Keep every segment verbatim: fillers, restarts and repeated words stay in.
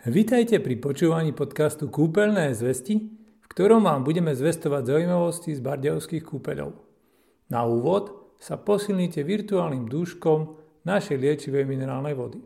Vítajte pri počúvaní podcastu Kúpeľné zvesti, v ktorom vám budeme zvestovať zaujímavosti z bardejovských kúpeľov. Na úvod sa posilnite virtuálnym dúškom našej liečivej minerálnej vody.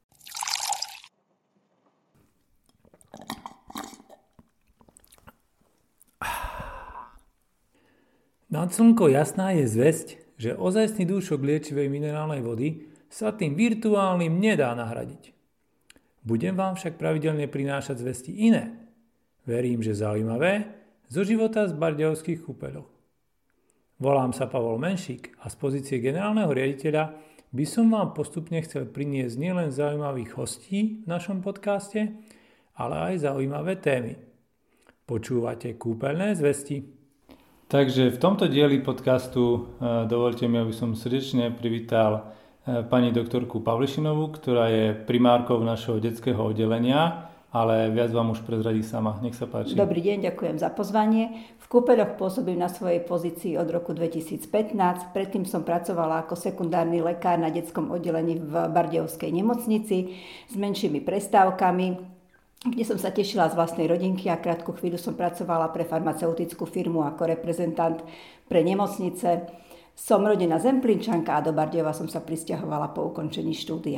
Nad slnko jasná je zvesť, že ozajstný dúšok liečivej minerálnej vody sa tým virtuálnym nedá nahradiť. Budem vám však pravidelne prinášať zvesti iné. Verím, že zaujímavé, zo života z bardejovských kúpeľov. Volám sa Pavol Menšík a z pozície generálneho riaditeľa by som vám postupne chcel priniesť nielen zaujímavých hostí v našom podcaste, ale aj zaujímavé témy. Počúvate Kúpeľné zvesti. Takže v tomto dieli podcastu dovolte mi, aby som srdečne privítal pani doktorku Pavlišinovú, ktorá je primárkou našeho detského oddelenia, ale viac vám už prezradí sama. Nech sa páči. Dobrý deň, ďakujem za pozvanie. V kúpeľoch pôsobím na svojej pozícii od roku dvetisícpätnásť. Predtým som pracovala ako sekundárny lekár na detskom oddelení v Bardejovskej nemocnici s menšími prestávkami, kde som sa tešila z vlastnej rodinky a krátku chvíľu som pracovala pre farmaceutickú firmu ako reprezentant pre nemocnice. Som rodená Zemplínčanka a do Bardejova som sa prisťahovala po ukončení štúdia.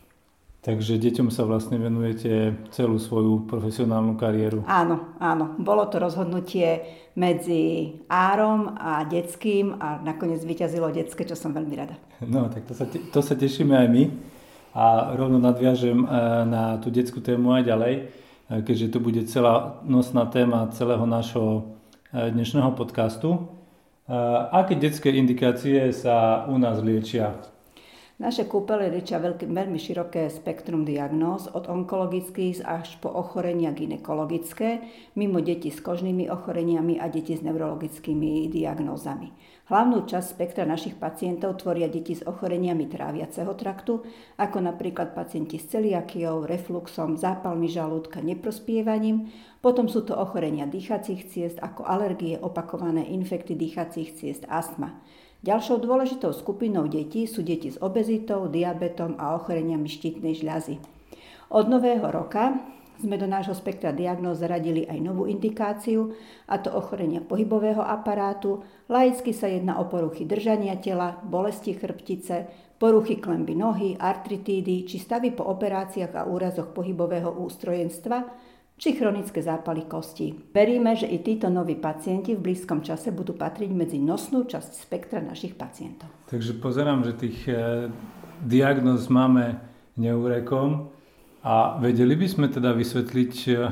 Takže deťom sa vlastne venujete celú svoju profesionálnu kariéru? Áno, áno. Bolo to rozhodnutie medzi árom a detským a nakoniec vyťazilo detské, čo som veľmi rada. No, tak to sa, te, to sa tešíme aj my. A rovno nadviažem na tú detskú tému aj ďalej, keďže to bude celá nosná téma celého nášho dnešného podcastu. Aké detské indikácie sa u nás liečia? Naše kúpele liečia veľké, veľmi široké spektrum diagnóz, od onkologických až po ochorenia gynekologické, mimo deti s kožnými ochoreniami a deti s neurologickými diagnózami. Hlavnú časť spektra našich pacientov tvoria deti s ochoreniami tráviaceho traktu, ako napríklad pacienti s celiakiou, refluxom, zápalmi žalúdka, neprospievaním. Potom sú to ochorenia dýchacích ciest, ako alergie, opakované infekty dýchacích ciest, astma. Ďalšou dôležitou skupinou detí sú deti s obezitou, diabetom a ochoreniami štítnej žľazy. Od nového roka sme do nášho spektra diagnóz zaradili aj novú indikáciu, a to ochorenia pohybového aparátu. Laicky sa jedná o poruchy držania tela, bolesti chrbtice, poruchy klenby nohy, artritídy či stavy po operáciách a úrazoch pohybového ústrojenstva či chronické zápaly kostí. Veríme, že i títo noví pacienti v blízkom čase budú patriť medzi nosnú časť spektra našich pacientov. Takže pozerám, že tých eh, diagnóz máme neúrekom. A vedeli by sme teda vysvetliť,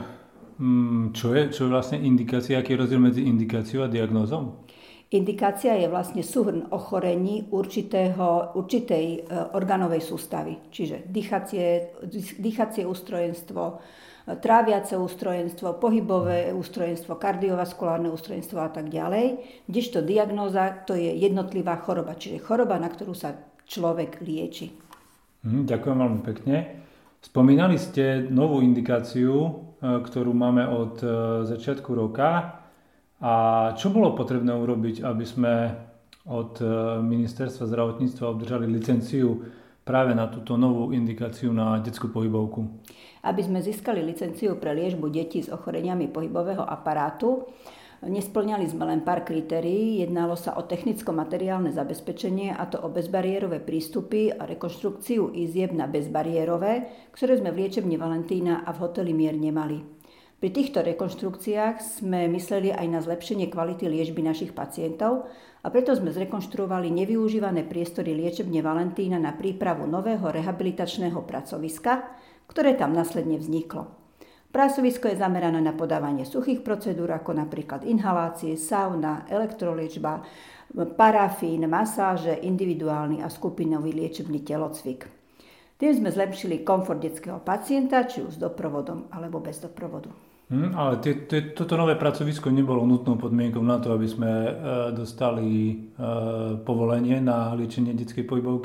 čo je, čo je vlastne indikácia, aký je rozdiel medzi indikáciou a diagnózou? Indikácia je vlastne súhrn ochorení určitého, určitej orgánovej sústavy, čiže dýchacie, dýchacie ústrojenstvo, tráviace ústrojenstvo, pohybové ústrojenstvo, kardiovaskulárne ústrojenstvo a tak ďalej. Kdežto diagnóza to je jednotlivá choroba, čiže choroba, na ktorú sa človek lieči. Hm, ďakujem veľmi pekne. Spomínali ste novú indikáciu, ktorú máme od začiatku roka. A čo bolo potrebné urobiť, aby sme od Ministerstva zdravotníctva obdržali licenciu práve na túto novú indikáciu na detskú pohybovku? Aby sme získali licenciu pre liečbu detí s ochoreniami pohybového aparátu, nespĺňali sme len pár kritérií, jednalo sa o technicko-materiálne zabezpečenie, a to o bezbariérové prístupy a rekonštrukciu izieb na bezbariérové, ktoré sme v liečebni Valentína a v hoteli Mier nemali. Pri týchto rekonštrukciách sme mysleli aj na zlepšenie kvality liečby našich pacientov a preto sme zrekonštruovali nevyužívané priestory liečebne Valentína na prípravu nového rehabilitačného pracoviska, ktoré tam následne vzniklo. Pracovisko je zamerané na podávanie suchých procedúr, ako napríklad inhalácie, sauna, elektroliečba, parafín, masáže, individuálny a skupinový liečebný telocvik. Tým sme zlepšili komfort detského pacienta, či už s doprovodom alebo bez doprovodu. Hmm, ale tie, tie, toto nové pracovisko nebolo nutnou podmienkou na to, aby sme e, dostali e, povolenie na liečenie detskej pohybovky.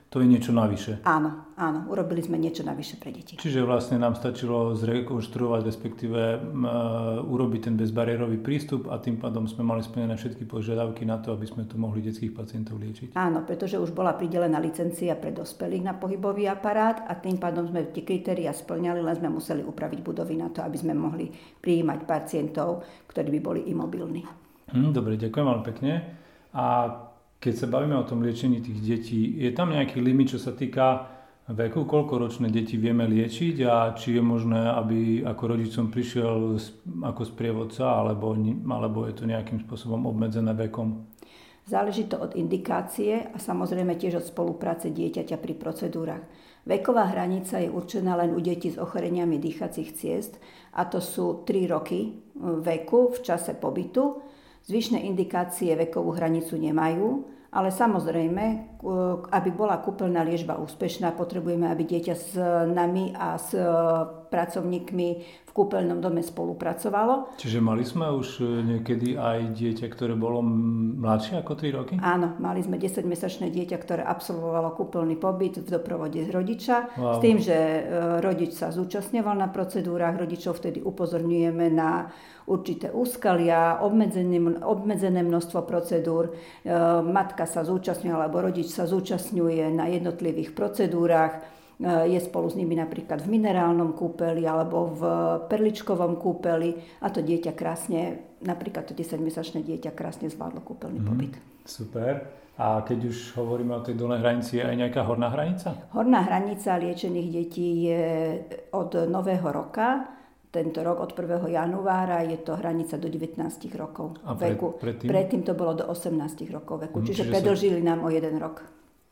to je niečo navyše. Áno, áno, urobili sme niečo navyše pre deti. Čiže vlastne nám stačilo zrekonštruovať, respektíve uh, urobiť ten bezbariérový prístup a tým pádom sme mali splnené všetky požiadavky na to, aby sme tu mohli detských pacientov liečiť. Áno, pretože už bola pridelená licencia pre dospelých na pohybový aparát a tým pádom sme tie kritériá splňali, len sme museli upraviť budovy na to, aby sme mohli prijímať pacientov, ktorí by boli imobilní. Hm, dobre, ďakujem veľmi pekne. A keď sa bavíme o tom liečení tých detí, je tam nejaký limit, čo sa týka veku, koľko ročné deti vieme liečiť a či je možné, aby ako rodičom prišiel ako sprievodca, alebo, alebo je to nejakým spôsobom obmedzené vekom? Záleží to od indikácie a samozrejme tiež od spolupráce dieťaťa pri procedúrach. Veková hranica je určená len u detí s ochoreniami dýchacích ciest a to sú tri roky veku v čase pobytu. Zvyšné indikácie vekovú hranicu nemajú, ale samozrejme, aby bola kúpeľná liečba úspešná, potrebujeme, aby dieťa s nami a s pracovníkmi v kúpeľnom dome spolupracovalo. Čiže mali sme už niekedy aj dieťa, ktoré bolo mladšie ako tri roky? Áno, mali sme desaťmesačné dieťa, ktoré absolvovalo kúpeľný pobyt v doprovode z rodiča. Wow. S tým, že rodič sa zúčastňoval na procedúrach, rodičov vtedy upozorňujeme na určité úskalia, obmedzené množstvo procedúr. Matka sa zúčastňuje, alebo rodič sa zúčastňuje na jednotlivých procedúrach. Je spolu s nimi napríklad v minerálnom kúpeli alebo v perličkovom kúpeli a to dieťa krásne, napríklad to desaťmesačné dieťa krásne zvládlo kúpeľný pobyt. Mm, super. A keď už hovoríme o tej dolnej hranici, je aj nejaká horná hranica? Horná hranica liečených detí je od nového roka. Tento rok od prvého januára je to hranica do devätnásť rokov a pred, veku. Predtým? Predtým to bolo do osemnásť rokov veku, Mm, čiže, čiže predĺžili sa... nám o jeden rok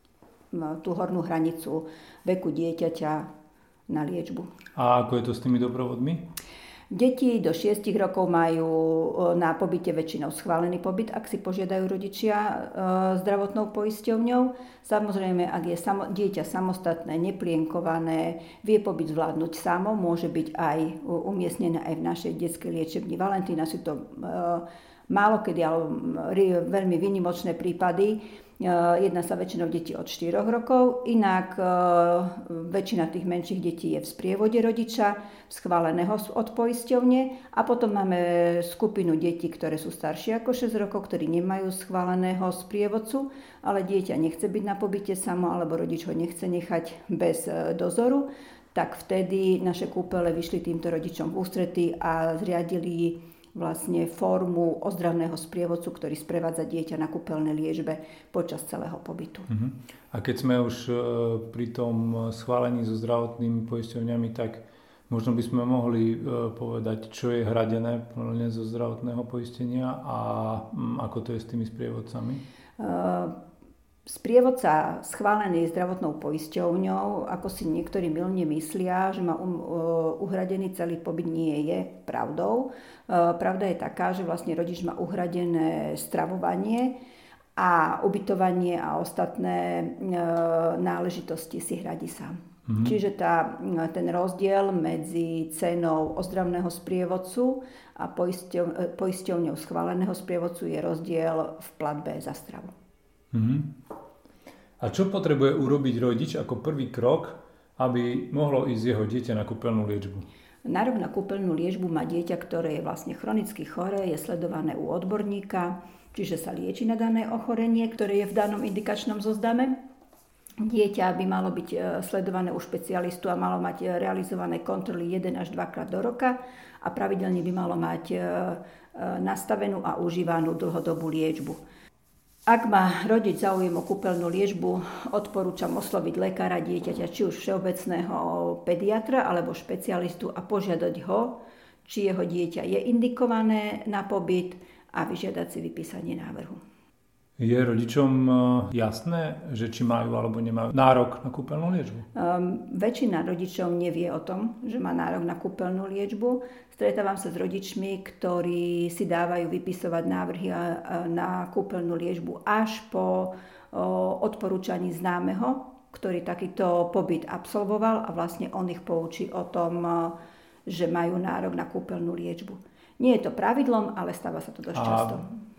tú hornú hranicu veku dieťaťa na liečbu. A ako je to s tými doprovodmi? Deti do šiestich rokov majú na pobyte väčšinou schválený pobyt, ak si požiadajú rodičia zdravotnou poisťovňou. Samozrejme, ak je samo, dieťa samostatné, neplienkované, vie pobyt zvládnuť samo, môže byť aj umiestnené aj v našej detskej liečebni Valentína. Sú to málo kedy, ale veľmi výnimočné prípady. Jedná sa väčšinou detí od štyroch rokov, inak väčšina tých menších detí je v sprievode rodiča, schváleného od poisťovne a potom máme skupinu detí, ktoré sú staršie ako šesť rokov, ktorí nemajú schváleného sprievodcu, ale dieťa nechce byť na pobyte samo alebo rodič ho nechce nechať bez dozoru, tak vtedy naše kúpele vyšli týmto rodičom v ústrety a zriadili vlastne formu ozdravného sprievodcu, ktorý sprevádza dieťa na kúpeľnej liečbe počas celého pobytu. Uh-huh. A keď sme už pri tom schválení so zdravotnými poisťovňami, tak možno by sme mohli povedať, čo je hradené plne zo zdravotného poistenia a ako to je s tými sprievodcami? Uh, Sprievodca schválený zdravotnou poisťovňou, ako si niektorí mylne myslia, že má um, uhradený celý pobyt, nie je pravdou. Pravda je taká, že vlastne rodič má uhradené stravovanie a ubytovanie a ostatné náležitosti si hradí sám. Mm-hmm. Čiže tá, ten rozdiel medzi cenou ozdravného sprievodcu a poisťov, poisťovňou schváleného sprievodcu je rozdiel v platbe za stravu. Mm-hmm. A čo potrebuje urobiť rodič ako prvý krok, aby mohlo ísť jeho dieťa na kúpeľnú liečbu? Nárok na kúpeľnú liečbu má dieťa, ktoré je vlastne chronicky choré, je sledované u odborníka, čiže sa lieči na dané ochorenie, ktoré je v danom indikačnom zozname. Dieťa by malo byť sledované u špecialistu a malo mať realizované kontroly jeden až dvakrát do roka a pravidelne by malo mať nastavenú a užívanú dlhodobú liečbu. Ak má rodič záujem o kúpeľnú liečbu, odporúčam osloviť lekára dieťaťa, či už všeobecného pediatra alebo špecialistu a požiadať ho, či jeho dieťa je indikované na pobyt a vyžiadať si vypísanie návrhu. Je rodičom jasné, že či majú alebo nemajú nárok na kúpeľnú liečbu? Um, väčšina rodičov nevie o tom, že má nárok na kúpeľnú liečbu. Stretávam sa s rodičmi, ktorí si dávajú vypisovať návrhy na kúpeľnú liečbu až po odporúčaní známeho, ktorý takýto pobyt absolvoval a vlastne on ich poučí o tom, že majú nárok na kúpeľnú liečbu. Nie je to pravidlom, ale stáva sa to dosť a, často.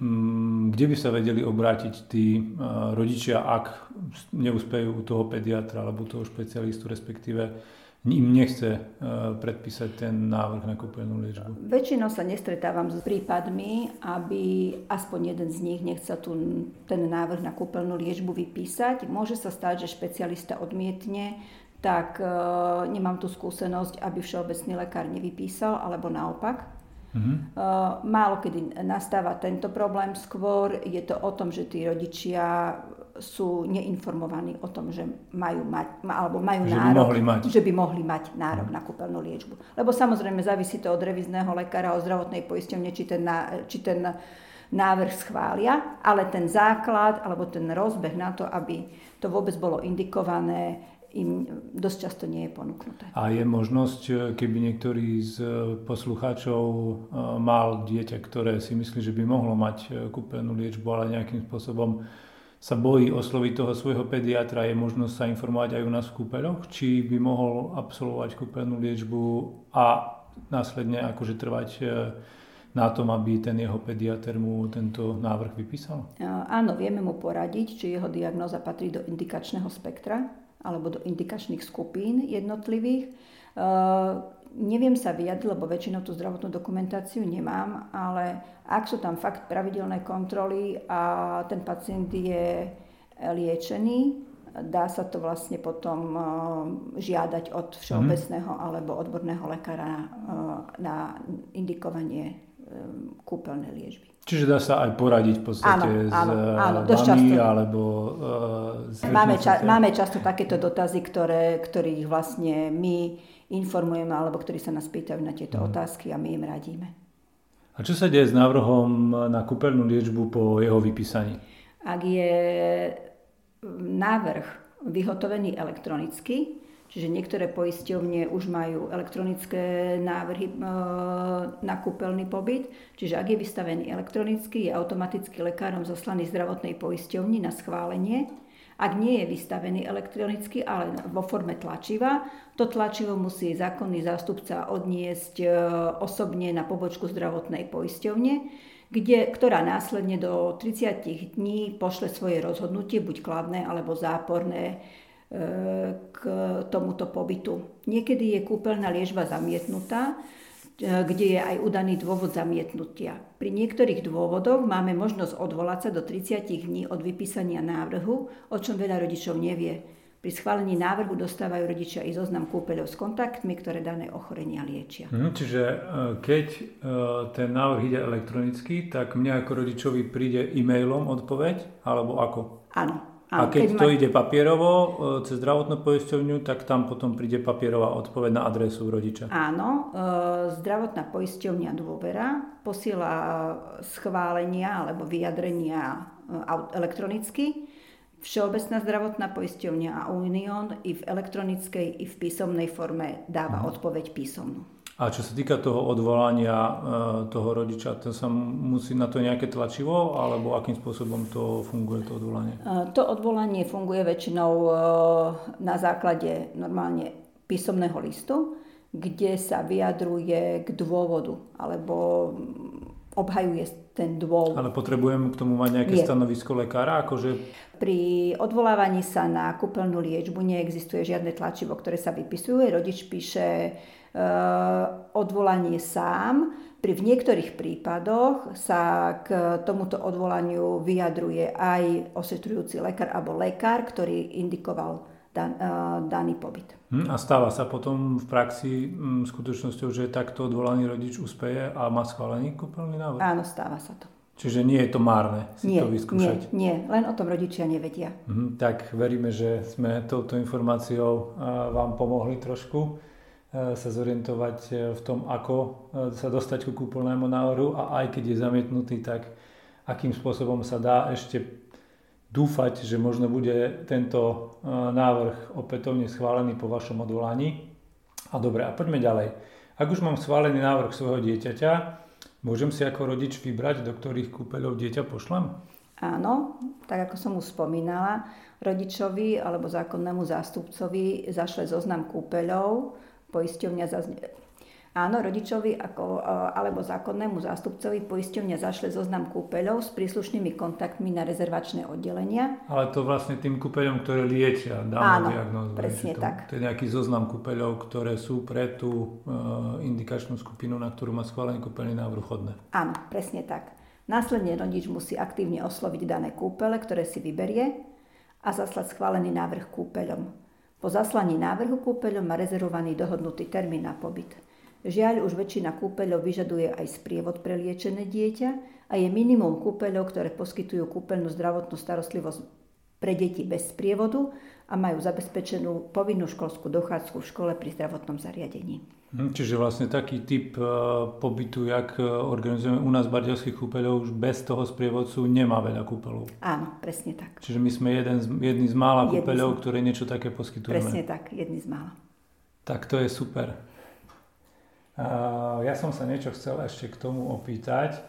Mm, kde by sa vedeli obrátiť tí uh, rodičia, ak neúspejú u toho pediatra alebo toho špecialistu, respektíve im nechce uh, predpísať ten návrh na kúpeľnú liečbu? Väčšinou sa nestretávam s prípadmi, aby aspoň jeden z nich nechcel tu, ten návrh na kúpeľnú liečbu vypísať. Môže sa stať, že špecialista odmietne, tak uh, nemám tú skúsenosť, aby všeobecný lekár nevypísal, alebo naopak. Uh-huh. Málo kedy nastáva tento problém, skôr je to o tom, že tí rodičia sú neinformovaní o tom, že majú mať, alebo majú že nárok, by mať. že by mohli mať nárok uh-huh. na kúpeľnú liečbu. Lebo samozrejme závisí to od revízneho lekára, od zdravotnej poisťovne, či ten, či ten návrh schvália, ale ten základ alebo ten rozbeh na to, aby to vôbec bolo indikované, im dosť často nie je ponúknuté. A je možnosť, keby niektorý z poslucháčov mal dieťa, ktoré si myslí, že by mohlo mať kúpeľnú liečbu, ale nejakým spôsobom sa bojí osloviť toho svojho pediatra, je možnosť sa informovať aj u nás v kúpeľoch, či by mohol absolvovať kúpeľnú liečbu a následne akože trvať na tom, aby ten jeho pediater mu tento návrh vypísal? Áno, vieme mu poradiť, či jeho diagnóza patrí do indikačného spektra alebo do indikačných skupín jednotlivých. Uh, neviem sa vyjadriť, lebo väčšinou tú zdravotnú dokumentáciu nemám, ale ak sú tam fakt pravidelné kontroly a ten pacient je liečený, dá sa to vlastne potom uh, žiadať od všeobecného mm. alebo odborného lekára uh, na indikovanie um, kúpeľnej liečby. Čiže dá sa aj poradiť v podstate áno, s áno, áno, vami alebo uh, s máme, ča- máme často takéto dotazy, ktoré, ktorých vlastne my informujeme alebo ktorí sa nás pýtajú na tieto hmm. otázky a my im radíme. A čo sa deje s návrhom na kúpeľnú liečbu po jeho vypísaní? Ak je návrh vyhotovený elektronicky, čiže niektoré poisťovne už majú elektronické návrhy na kúpeľný pobyt. Čiže ak je vystavený elektronicky, je automaticky lekárom zaslaný zdravotnej poisťovni na schválenie. Ak nie je vystavený elektronicky, ale vo forme tlačiva, to tlačivo musí zákonný zástupca odniesť osobne na pobočku zdravotnej poisťovne, kde, ktorá následne do tridsať dní pošle svoje rozhodnutie, buď kladné alebo záporné, k tomuto pobytu. Niekedy je kúpeľná liečba zamietnutá, kde je aj udaný dôvod zamietnutia. Pri niektorých dôvodoch máme možnosť odvolať sa do tridsať dní od vypísania návrhu, o čom veľa rodičov nevie. Pri schválení návrhu dostávajú rodičia i zoznam kúpeľov s kontaktmi, ktoré dané ochorenia liečia. Hmm, čiže keď ten návrh ide elektronicky, tak mne ako rodičovi príde e-mailom odpoveď, alebo ako? Áno. A keď, keď to ma... ide papierovo cez zdravotnú poisťovňu, tak tam potom príde papierová odpoveď na adresu rodiča. Áno, zdravotná poisťovňa Dôvera posiela schválenia alebo vyjadrenia elektronicky. Všeobecná zdravotná poisťovňa a Unión i v elektronickej, i v písomnej forme dáva hmm. odpoveď písomnú. A čo sa týka toho odvolania e, toho rodiča, to sa musí na to nejaké tlačivo, alebo akým spôsobom to funguje, to odvolanie? E, to odvolanie funguje väčšinou e, na základe normálne písomného listu, kde sa vyjadruje k dôvodu, alebo obhajuje ten dôvod. Ale potrebujem k tomu mať nejaké Nie. stanovisko lekára? Akože... Pri odvolávaní sa na kúpeľnú liečbu neexistuje žiadne tlačivo, ktoré sa vypisuje. Rodič píše odvolanie sám. Pri v niektorých prípadoch sa k tomuto odvolaniu vyjadruje aj ošetrujúci lekár alebo lekár, ktorý indikoval dan, daný pobyt. Hm, a stáva sa potom v praxi m, skutočnosťou, že takto odvolaný rodič uspeje a má schválený kúpeľný návrh? Áno, stáva sa to. Čiže nie je to márne si nie, to vyskúšať? Nie, nie, len o tom rodičia nevedia. Hm, tak veríme, že sme touto informáciou vám pomohli trošku sa zorientovať v tom, ako sa dostať ku kúpeľnému návrhu a aj keď je zamietnutý, tak akým spôsobom sa dá ešte dúfať, že možno bude tento návrh opätovne schválený po vašom odvolaní. A dobre, a poďme ďalej. Ak už mám schválený návrh svojho dieťaťa, môžem si ako rodič vybrať, do ktorých kúpeľov dieťa pošlem? Áno, tak ako som už spomínala, rodičovi alebo zákonnému zástupcovi zašle zoznam kúpeľov. Poisťovňa zazne... Áno, rodičovi ako, alebo zákonnému zástupcovi poisťovňa zašle zoznam kúpeľov s príslušnými kontaktmi na rezervačné oddelenia. Ale to vlastne tým kúpeľom, ktoré liečia danú diagnózu. Áno, presne to, tak. To je nejaký zoznam kúpeľov, ktoré sú pre tú uh, indikačnú skupinu, na ktorú má schválený kúpeľný návrh vhodné. Áno, presne tak. Následne rodič musí aktívne osloviť dané kúpele, ktoré si vyberie a zaslať schválený návrh kúpeľom. Po zaslaní návrhu kúpeľom má rezervovaný dohodnutý termín na pobyt. Žiaľ, už väčšina kúpeľov vyžaduje aj sprievod pre liečené dieťa a je minimum kúpeľov, ktoré poskytujú kúpeľnú zdravotnú starostlivosť pre deti bez sprievodu a majú zabezpečenú povinnú školskú dochádzku v škole pri zdravotnom zariadení. Čiže vlastne taký typ pobytu, jak organizujeme u nás v Bardejovských kúpeľov, už bez toho sprievodcu nemá veľa kúpeľov. Áno, presne tak. Čiže my sme jeden z, jedni z mála kúpeľov, ktoré niečo také poskytujeme. Presne tak, jedni z mála. Tak to je super. Uh, ja som sa niečo chcel ešte k tomu opýtať.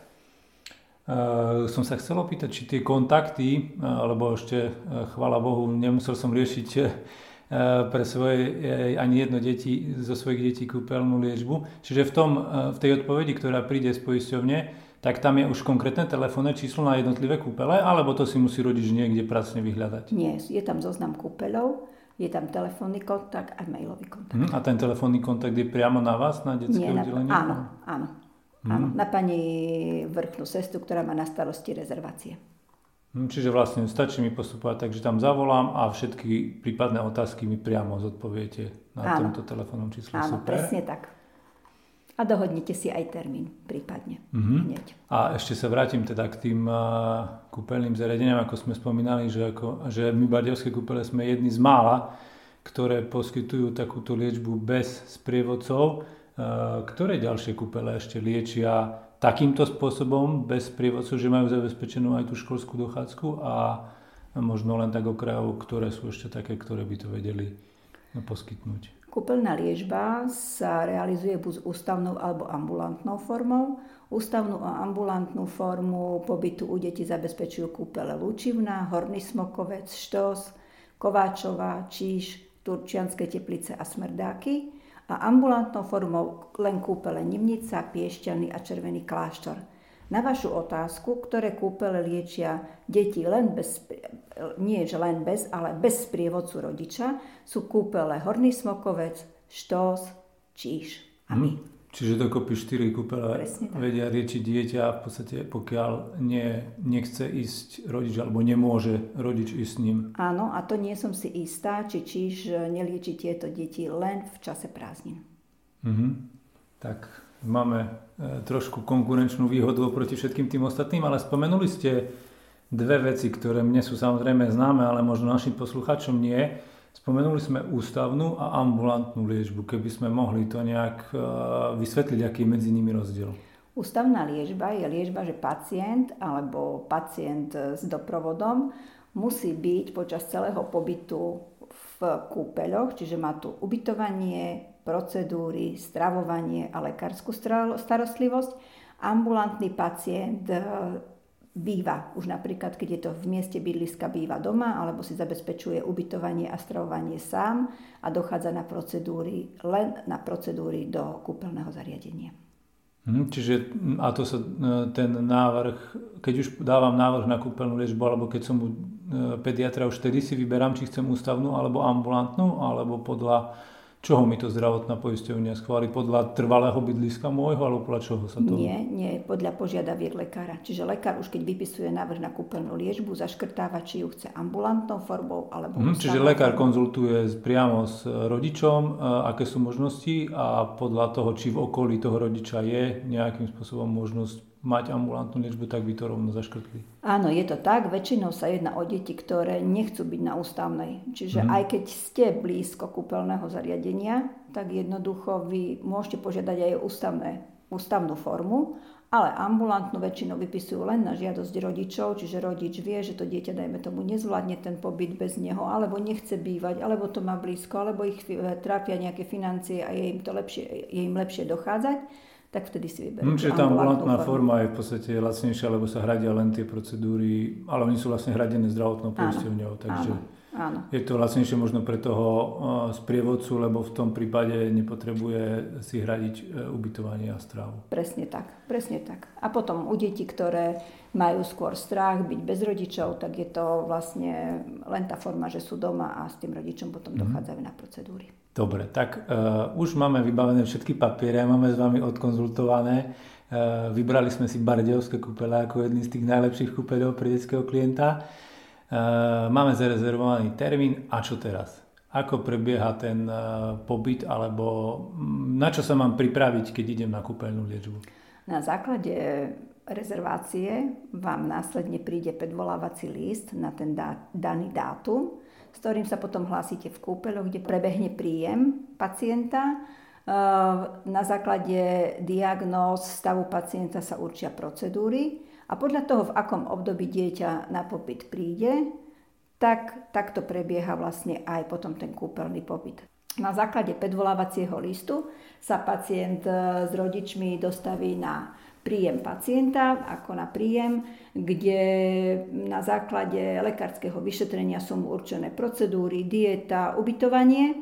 Uh, som sa chcel opýtať, či tie kontakty, uh, lebo ešte, uh, chvála Bohu, nemusel som riešiť uh, pre svoje uh, ani jedno deti, zo svojich detí kúpeľnú liečbu. Čiže v, tom, uh, v tej odpovedi, ktorá príde z poisťovne, tak tam je už konkrétne telefónne číslo na jednotlivé kúpele, alebo to si musí rodič niekde pracne vyhľadať? Nie, je tam zoznam kúpeľov. Je tam telefónny kontakt a mailový kontakt. Hmm, a ten telefónny kontakt je priamo na vás, na detské Nie, oddelenie? Áno, áno. Hmm. áno. Na pani vrchnú sestru, ktorá má na starosti rezervácie. Hmm, čiže vlastne stačí mi postupovať, takže tam zavolám a všetky prípadné otázky mi priamo zodpoviete na áno. tomto telefónnom čísle. Áno, super. Presne tak. A dohodnite si aj termín prípadne. Mm-hmm. Hneď. A ešte sa vrátim teda k tým uh, kúpeľným zariadeniam, ako sme spomínali, že, ako, že my Bardejovské kúpele sme jedni z mála, ktoré poskytujú takúto liečbu bez sprievodcov. Uh, ktoré ďalšie kúpele ešte liečia takýmto spôsobom bez sprievodcov, že majú zabezpečenú aj tú školskú dochádzku a možno len tak okrajov, ktoré sú ešte také, ktoré by to vedeli poskytnúť? Kúpeľná liečba sa realizuje buď ústavnou alebo ambulantnou formou. Ústavnú a ambulantnú formu pobytu u detí zabezpečujú kúpele Lučivná, Horný Smokovec, Štós, Kováčová, Číž, Turčianske Teplice a Smrdáky a ambulantnou formou len kúpele Nimnica, Piešťany a Červený Kláštor. Na vašu otázku, ktoré kúpele liečia deti len bez, nie že len bez, ale bez sprievodcu rodiča, sú kúpele Horný Smokovec, Štós, Číž a my. Hmm. Čiže dokopy štyri kúpele vedia liečiť dieťa v podstate, pokiaľ nie, nechce ísť rodič alebo nemôže rodič ísť s ním. Áno, a to nie som si istá, či Číž nelieči tieto deti len v čase prázdnin. Mhm. Tak máme e, trošku konkurenčnú výhodu oproti všetkým tým ostatným, ale spomenuli ste dve veci, ktoré mne sú samozrejme známe, ale možno našim poslucháčom nie. Spomenuli sme ústavnú a ambulantnú liečbu. Keby sme mohli to nejak e, vysvetliť, aký je medzi nimi rozdiel. Ústavná liečba je liečba, že pacient alebo pacient s doprovodom musí byť počas celého pobytu v kúpeľoch, čiže má tu ubytovanie, procedúry, stravovanie a lekárskú starostlivosť. Ambulantný pacient býva, už napríklad, keď je to v mieste bydliska, býva doma, alebo si zabezpečuje ubytovanie a stravovanie sám a dochádza na procedúry, len na procedúry do kúpeľného zariadenia. Hm, čiže a to sa ten návrh, keď už dávam návrh na kúpeľnú liečbu, alebo keď som u pediatra, už vtedy si vyberám, či chcem ústavnú alebo ambulantnú, alebo podľa čoho mi to zdravotná poisťovňa schváli? Podľa trvalého bydliska môjho, alebo podľa čoho sa to... Nie, nie, podľa požiadaviek lekára. Čiže lekár už keď vypisuje návrh na kúpeľnú liečbu, zaškrtáva, či ju chce ambulantnou formou, alebo... Mm, čiže lekár konzultuje priamo s rodičom, aké sú možnosti a podľa toho, či v okolí toho rodiča je nejakým spôsobom možnosť mať ambulantnú liečbu, tak by to rovno zaškrtli. Áno, je to tak. Väčšinou sa jedná o deti, ktoré nechcú byť na ústavnej. Čiže mm. aj keď ste blízko kúpeľného zariadenia, tak jednoducho vy môžete požiadať aj ústavné, ústavnú formu, ale ambulantnú väčšinou vypisujú len na žiadosť rodičov, čiže rodič vie, že to dieťa, dajme tomu, nezvládne ten pobyt bez neho, alebo nechce bývať, alebo to má blízko, alebo ich trápia nejaké financie a je im to lepšie, je im lepšie dochádzať, tak vtedy si vyberú. Hm, čiže tá ambulantná forma je v podstate lacnejšia, lebo sa hradia len tie procedúry, ale oni sú vlastne hradené zdravotnou poisťovňou, takže, Áno. Je to lacnejšie možno pre toho sprievodcu, lebo v tom prípade nepotrebuje si hradiť ubytovanie a strávu. Presne tak, presne tak. A potom u detí, ktoré majú skôr strach byť bez rodičov, tak je to vlastne len tá forma, že sú doma a s tým rodičom potom mm. dochádzajú na procedúry. Dobre, tak uh, už máme vybavené všetky papiere, máme s vami odkonzultované. Uh, vybrali sme si Bardejovské kúpele ako jedný z tých najlepších kúpeľov pre detského klienta. Uh, máme zarezervovaný termín a čo teraz? Ako prebieha ten uh, pobyt alebo na čo sa mám pripraviť, keď idem na kúpeľnú liečbu? Na základe rezervácie vám následne príde predvolávací list na ten dá, daný dátum, s ktorým sa potom hlásite v kúpeľoch, kde prebehne príjem pacienta. Uh, na základe diagnóz stavu pacienta sa určia procedúry. A podľa toho, v akom období dieťa na pobyt príde, tak takto prebieha vlastne aj potom ten kúpeľný pobyt. Na základe predvolávacieho listu sa pacient s rodičmi dostaví na príjem pacienta, ako na príjem, kde na základe lekárskeho vyšetrenia sú mu určené procedúry, dieta, ubytovanie.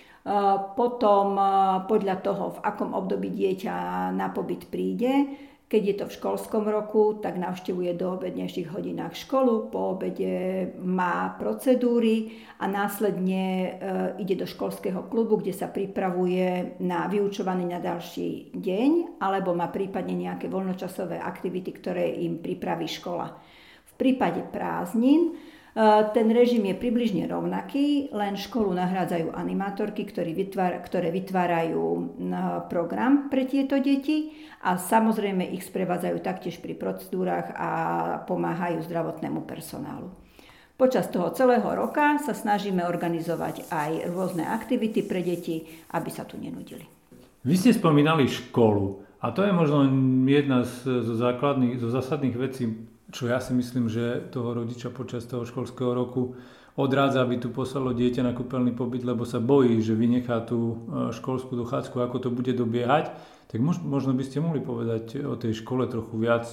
Potom podľa toho, v akom období dieťa na pobyt príde, keď je to v školskom roku, tak navštevuje do obednejších hodinách školu, po obede má procedúry a následne e, ide do školského klubu, kde sa pripravuje na vyučovaný na ďalší deň, alebo má prípadne nejaké voľnočasové aktivity, ktoré im pripraví škola. V prípade prázdnin ten režim je približne rovnaký, len školu nahrádzajú animátorky, ktoré, vytvára, ktoré vytvárajú program pre tieto deti a samozrejme ich sprevádzajú taktiež pri procedúrach a pomáhajú zdravotnému personálu. Počas toho celého roka sa snažíme organizovať aj rôzne aktivity pre deti, aby sa tu nenudili. Vy ste spomínali školu a to je možno jedna zo základných, zo zásadných vecí, čo ja si myslím, že toho rodiča počas toho školského roku odrádza, aby tu poslalo dieťa na kúpeľný pobyt, lebo sa bojí, že vynechá tú školskú dochádzku, ako to bude dobiehať. Tak možno by ste mohli povedať o tej škole trochu viac,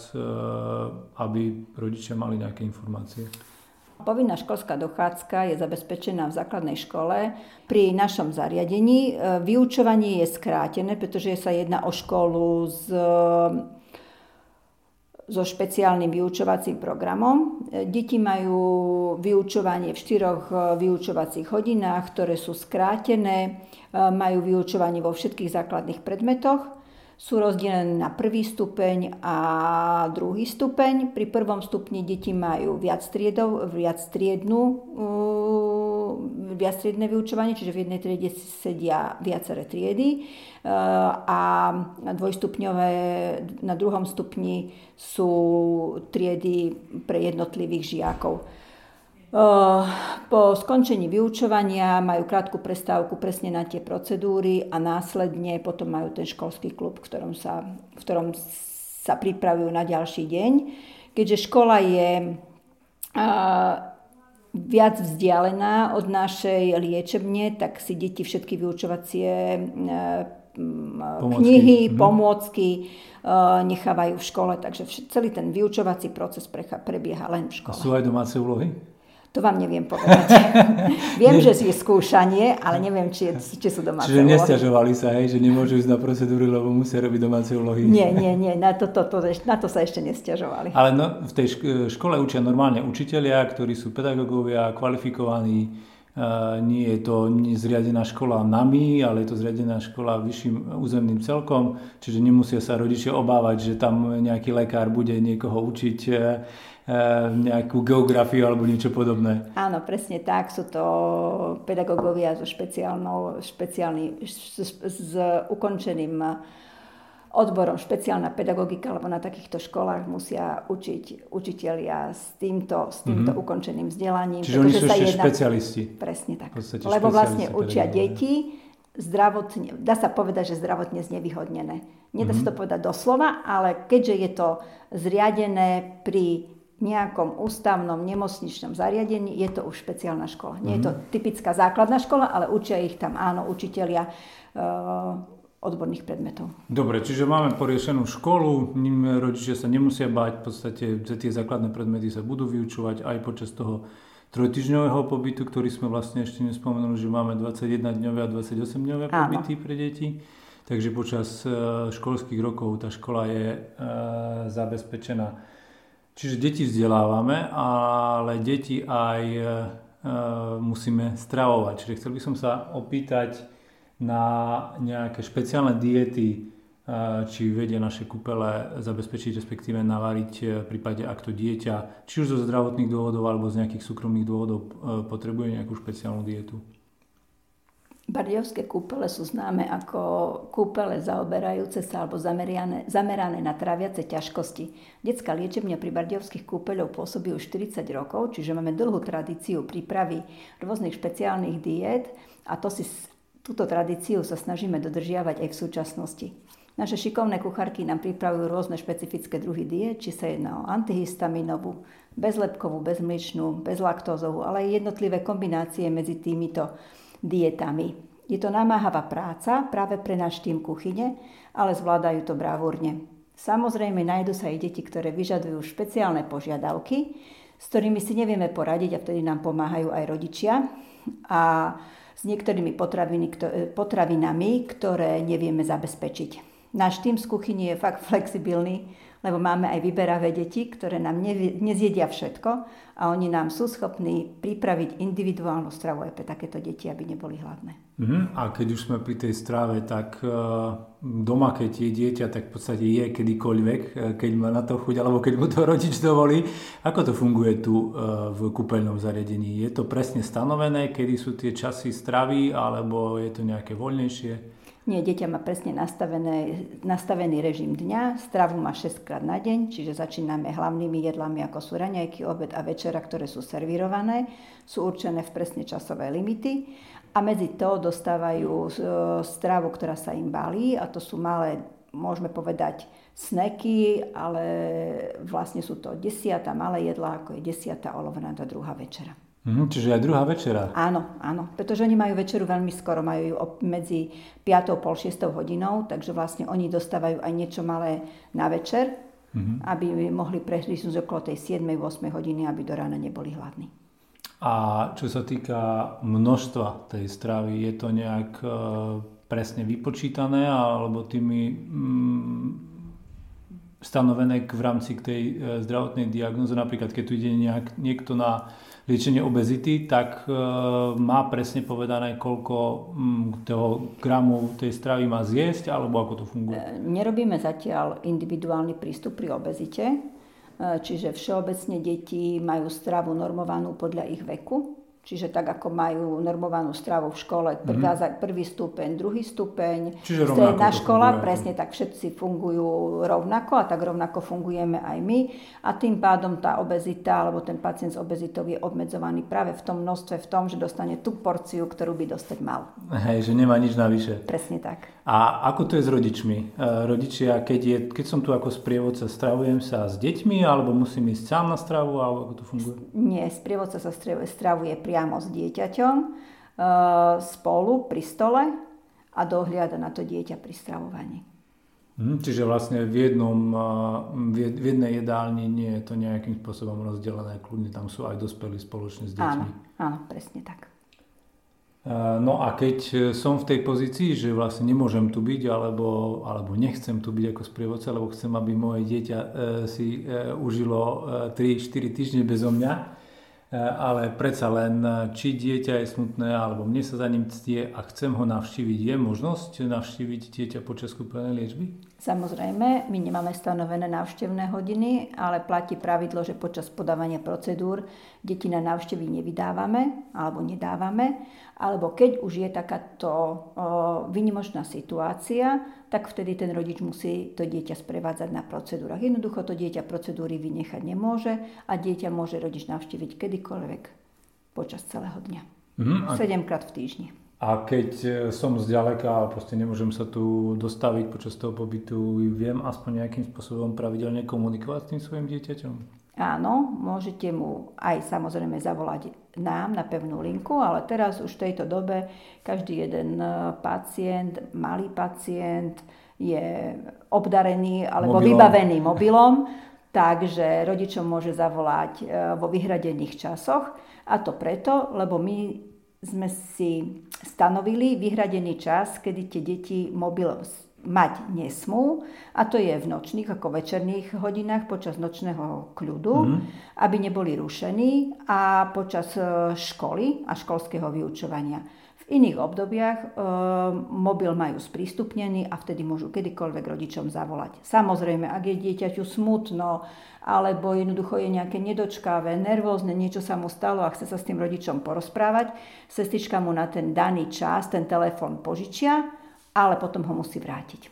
aby rodičia mali nejaké informácie. Povinná školská dochádzka je zabezpečená v základnej škole. Pri našom zariadení vyučovanie je skrátené, pretože sa jedná o školu z so špeciálnym vyučovacím programom. Deti majú vyučovanie v štyroch vyučovacích hodinách, ktoré sú skrátené, majú vyučovanie vo všetkých základných predmetoch. Sú rozdelené na prvý stupeň a druhý stupeň. Pri prvom stupni deti majú viac triedov, viac triednu, viac triedne vyučovanie, čiže v jednej triede sedia viaceré triedy a dvojstupňové na druhom stupni sú triedy pre jednotlivých žiakov. Po skončení vyučovania majú krátku prestávku presne na tie procedúry a následne potom majú ten školský klub, v ktorom sa, v ktorom sa pripravujú na ďalší deň. Keďže škola je viac vzdialená od našej liečebne, tak si deti všetky vyučovacie pomôcky. knihy, mhm. pomôcky nechávajú v škole, takže celý ten vyučovací proces prebieha len v škole. A sú aj domáce úlohy? To vám neviem povedať. Viem, že je skúšanie, ale neviem, či, je, či sú domáce Čiže úlohy. Čiže nesťažovali sa, hej, že nemôžu ísť na procedúry, lebo musia robiť domáce úlohy? Nie, nie, nie, na to, to, to, na to sa ešte nesťažovali. Ale no, v tej škole učia normálne učitelia, ktorí sú pedagógovia, kvalifikovaní. Uh, nie je to nie zriadená škola nami, ale je to zriadená škola vyšším územným celkom, čiže nemusia sa rodičia obávať, že tam nejaký lekár bude niekoho učiť uh, nejakú geografiu alebo niečo podobné. Áno, presne tak. Sú to pedagógovia so špeciálnou, špeciálny, s, s, s ukončeným odborom špeciálna pedagogika, lebo na takýchto školách musia učiť učitelia s týmto, s týmto mm-hmm. ukončeným vzdelaním. Čiže oni sú ešte jedna... špecialisti. Presne tak. Lebo vlastne učia deti zdravotne, dá sa povedať, že zdravotne znevýhodnené. Nedá mm-hmm. sa to povedať doslova, ale keďže je to zriadené pri nejakom ústavnom nemocničnom zariadení, je to už špeciálna škola. Nie mm-hmm. je to typická základná škola, ale učia ich tam, áno, učitelia uh, odborných predmetov. Dobre, čiže máme poriešenú školu, rodičia sa nemusia báť, v podstate tie základné predmety sa budú vyučovať aj počas toho trojtýždňového pobytu, ktorý sme vlastne ešte nespomenuli, že máme dvadsaťjedendňové a dvadsaťosemdňové pobyty pre deti. Takže počas školských rokov tá škola je e, zabezpečená. Čiže deti vzdelávame, ale deti aj e, musíme stravovať. Čiže chcel by som sa opýtať na nejaké špeciálne diety, či vedia naše kúpele zabezpečiť, respektíve navariť v prípade, ak to dieťa, či už zo zdravotných dôvodov alebo z nejakých súkromných dôvodov potrebuje nejakú špeciálnu dietu. Bardejovské kúpele sú známe ako kúpele zaoberajúce sa alebo zamerané, zamerané na tráviace ťažkosti. Detská liečebňa pri Bardejovských kúpeľov pôsobí už štyridsať rokov, čiže máme dlhú tradíciu prípravy rôznych špeciálnych diét a to si, túto tradíciu sa snažíme dodržiavať aj v súčasnosti. Naše šikovné kuchárky nám pripravujú rôzne špecifické druhy diét, či sa jedná o antihistaminovú, bezlepkovú, bezmliečnú, bezlaktózovú, ale aj jednotlivé kombinácie medzi týmito dietami. Je to namáhavá práca práve pre náš tím kuchyne, ale zvládajú to bravúrne. Samozrejme nájdu sa aj deti, ktoré vyžadujú špeciálne požiadavky, s ktorými si nevieme poradiť a vtedy nám pomáhajú aj rodičia a s niektorými potravinami, ktoré nevieme zabezpečiť. Náš tím z kuchyne je fakt flexibilný, lebo máme aj vyberavé deti, ktoré nám nezjedia všetko a oni nám sú schopní pripraviť individuálnu stravu aj pre takéto deti, aby neboli hladné. Uh-huh. A keď už sme pri tej strave, tak doma, keď je dieťa, tak v podstate je kedykoľvek, keď má na to chuť, alebo keď mu to rodič dovolí. Ako to funguje tu v kúpeľnom zariadení? Je to presne stanovené, kedy sú tie časy stravy, alebo je to nejaké voľnejšie? Nie, dieťa má presne nastavený režim dňa, stravu má šesť krát na deň, čiže začíname hlavnými jedlami, ako sú raňajky, obed a večera, ktoré sú servírované, sú určené v presne časové limity a medzi to dostávajú stravu, ktorá sa im balí a to sú malé, môžeme povedať, sneky, ale vlastne sú to desiata malé jedlá, ako je desiata olovená tá druhá večera. Mhm, čiže aj druhá večera. Áno, áno, pretože oni majú večeru veľmi skoro, majú ju medzi piatou a pol šiestou hodinou, takže vlastne oni dostávajú aj niečo malé na večer, mm-hmm. aby mohli prehrísnúť okolo tej siedmej ôsmej hodiny, aby do rána neboli hladní. A čo sa týka množstva tej stravy, je to nejak e, presne vypočítané, alebo tými mm, stanovené v rámci k tej e, zdravotnej diagnóze, napríklad keď tu ide nejak, niekto na liečenie obezity, tak e, má presne povedané, koľko m, toho gramu tej stravy má zjesť, alebo ako to funguje? Nerobíme zatiaľ individuálny prístup pri obezite, e, čiže všeobecne deti majú stravu normovanú podľa ich veku. Čiže tak, ako majú normovanú stravu v škole, mm-hmm. prvý stupeň, druhý stupeň, stredná škola, presne tak všetci fungujú rovnako a tak rovnako fungujeme aj my. A tým pádom tá obezita, alebo ten pacient s obezitou je obmedzovaný práve v tom množstve, v tom, že dostane tú porciu, ktorú by dostať mal. Hej, že nemá nič navyše. Presne tak. A ako to je s rodičmi? Rodičia, keď, je, keď som tu ako sprievodca, stravujem sa s deťmi, alebo musím ísť sám na stravu, alebo ako to funguje? Nie, sprievodca sa stravuje priamo s dieťaťom spolu pri stole a dohliada na to dieťa pri stravovaní. Hm, čiže vlastne v, jednom, v jednej jedálni nie je to nejakým spôsobom rozdelené, kľudne tam sú aj dospelí spoločne s deťmi. Áno, áno, presne tak. No a keď som v tej pozícii, že vlastne nemôžem tu byť, alebo, alebo nechcem tu byť ako sprievodca, lebo chcem, aby moje dieťa si užilo tri štyri týždne bezo mňa, ale predsa len, či dieťa je smutné, alebo mne sa za ním ctie a chcem ho navštíviť, je možnosť navštíviť dieťa počas kúpeľnej liečby? Samozrejme, my nemáme stanovené návštevné hodiny, ale platí pravidlo, že počas podávania procedúr deti na návštevy nevydávame alebo nedávame, alebo keď už je takáto o, výnimočná situácia, tak vtedy ten rodič musí to dieťa sprevádzať na procedúrach. Jednoducho to dieťa procedúry vynechať nemôže a dieťa môže rodič navštíviť kedykoľvek počas celého dňa. Mm, a... sedemkrát v týždni. A keď som zďaleka a proste nemôžem sa tu dostaviť počas toho pobytu, viem aspoň nejakým spôsobom pravidelne komunikovať s tým svojim dieťaťom? Áno, môžete mu aj samozrejme zavolať nám na pevnú linku, ale teraz už v tejto dobe každý jeden pacient, malý pacient je obdarený alebo mobilom. vybavený mobilom, takže rodičom môže zavolať vo vyhradených časoch, a to preto, lebo my sme si stanovili vyhradený čas, kedy tie deti mobil mať nesmú, a to je v nočných ako večerných hodinách počas nočného kľudu, mm. aby neboli rušení, a počas školy a školského vyučovania. V iných obdobiach e, mobil majú sprístupnený a vtedy môžu kedykoľvek rodičom zavolať. Samozrejme, ak je dieťaťu smutno, alebo jednoducho je nejaké nedočkavé, nervózne, niečo sa mu stalo a chce sa s tým rodičom porozprávať, sestrička mu na ten daný čas ten telefón požičia, ale potom ho musí vrátiť.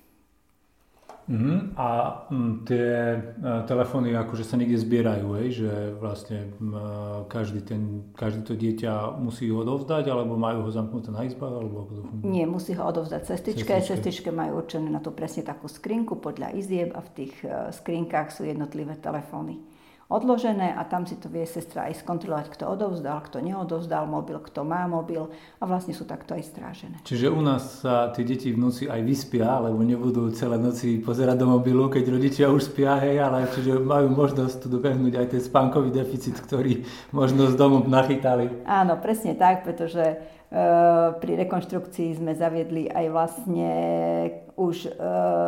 Uh-huh. A m, tie uh, telefóny akože sa niekde zbierajú, hej? Že vlastne m, každý, ten, každé to dieťa musí ho odovzdať, alebo majú ho zamknuté na izbách, alebo ako to funguje? Nie, musí ho odovzdať sestričke. Sestričke majú určené na to presne takú skrinku podľa izieb, a v tých uh, skrinkách sú jednotlivé telefóny odložené, a tam si to vie sestra aj skontrolovať, kto odovzdal, kto neodovzdal mobil, kto má mobil, a vlastne sú takto aj strážené. Čiže u nás sa tie deti v noci aj vyspia, lebo nebudú celé noci pozerať do mobilu, keď rodičia už spia, hej, ale čiže majú možnosť tu dobehnúť aj ten spánkový deficit, ktorý možno z domu nachytali. Áno, presne tak, pretože e, pri rekonštrukcii sme zaviedli aj vlastne už e,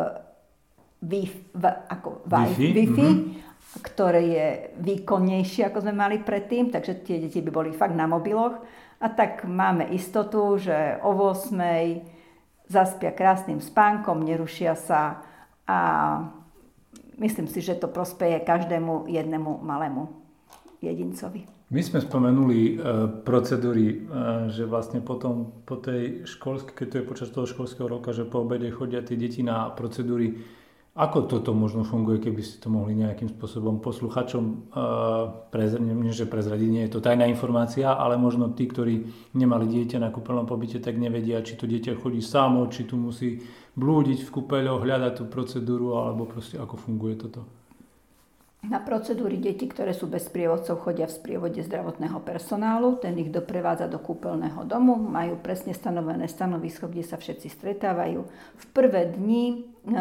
Wi-Fi, ako Wi-Fi, Wi-Fi mm-hmm. ktoré je výkonnejšie, ako sme mali predtým, takže tie deti by boli fakt na mobiloch. A tak máme istotu, že o ôsmej zaspia krásnym spánkom, nerušia sa, a myslím si, že to prospeje každému jednému malému jedincovi. My sme spomenuli e, procedúry, e, že vlastne potom po tej školskej, keď to je počas toho školského roka, že po obede chodia tie deti na procedúry. Ako toto možno funguje, keby ste to mohli nejakým spôsobom posluchačom uh, prezradiť, nie že prezradiť, nie je to tajná informácia, ale možno tí, ktorí nemali dieťa na kúpeľnom pobyte, tak nevedia, či to dieťa chodí samo, či tu musí blúdiť v kúpeľoch, hľadať tú procedúru, alebo proste ako funguje toto. Na procedúry deti, ktoré sú bez sprievodcov, chodia v sprievode zdravotného personálu, ten ich doprevádza do kúpeľného domu, majú presne stanovené stanovisko, kde sa všetci stretávajú. V prvé dni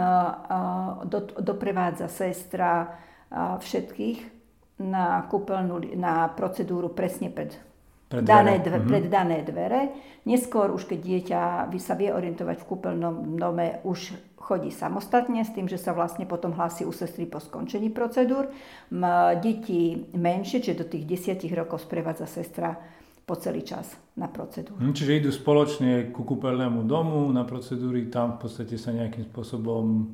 do, doprevádza sestra všetkých na kúpeľnú, na procedúru presne pred, pred, dané, dve, mm-hmm. pred dané dvere. Neskôr už keď dieťa sa vie orientovať v kúpeľnom dome, už chodí samostatne s tým, že sa vlastne potom hlási u sestry po skončení procedúr. Deti menšie, čiže do tých desiatich rokov sprevádza sestra po celý čas na procedúru. Čiže idú spoločne ku kúpeľnému domu na procedúry, tam v podstate sa nejakým spôsobom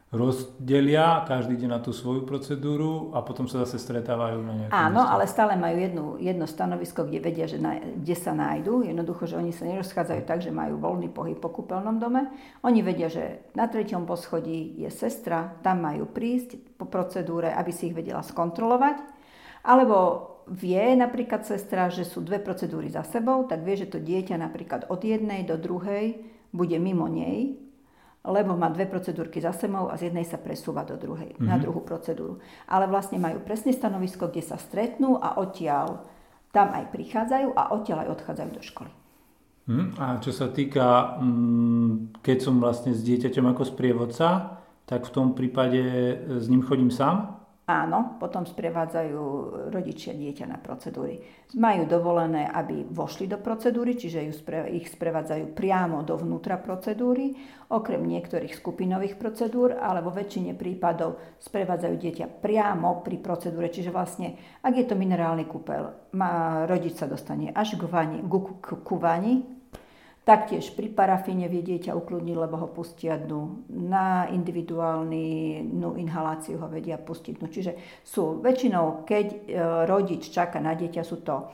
rozdelia, každý ide na tú svoju procedúru a potom sa zase stretávajú na nejakom Áno, mieste. Ale stále majú jedno, jedno stanovisko, kde vedia, že na, kde sa nájdú. Jednoducho, že oni sa nerozchádzajú tak, že majú voľný pohyb po kúpeľnom dome. Oni vedia, že na treťom poschodí je sestra, tam majú prísť po procedúre, aby si ich vedela skontrolovať. Alebo vie napríklad sestra, že sú dve procedúry za sebou, tak vie, že to dieťa napríklad od jednej do druhej bude mimo nej, lebo má dve procedúrky za sebou a z jednej sa presúva do druhej, mm-hmm. na druhú procedúru. Ale vlastne majú presné stanovisko, kde sa stretnú a odtiaľ tam aj prichádzajú a odtiaľ aj odchádzajú do školy. Mm, a čo sa týka, mm, keď som vlastne s dieťaťom ako sprievodca, tak v tom prípade s ním chodím sám? Áno, potom sprevádzajú rodičia dieťa na procedúry. Majú dovolené, aby vošli do procedúry, čiže ich sprevádzajú priamo dovnútra procedúry, okrem niektorých skupinových procedúr, ale vo väčšine prípadov sprevádzajú dieťa priamo pri procedúre, čiže vlastne, ak je to minerálny kúpeľ, rodič sa dostane až k vani, ku, ku, ku vani. Taktiež pri parafíne vie dieťa ukludniť, lebo ho pustia dnu. Na individuálnu inhaláciu ho vedia pustiť dnu. Čiže sú väčšinou, keď e, rodič čaká na dieťa, sú to e,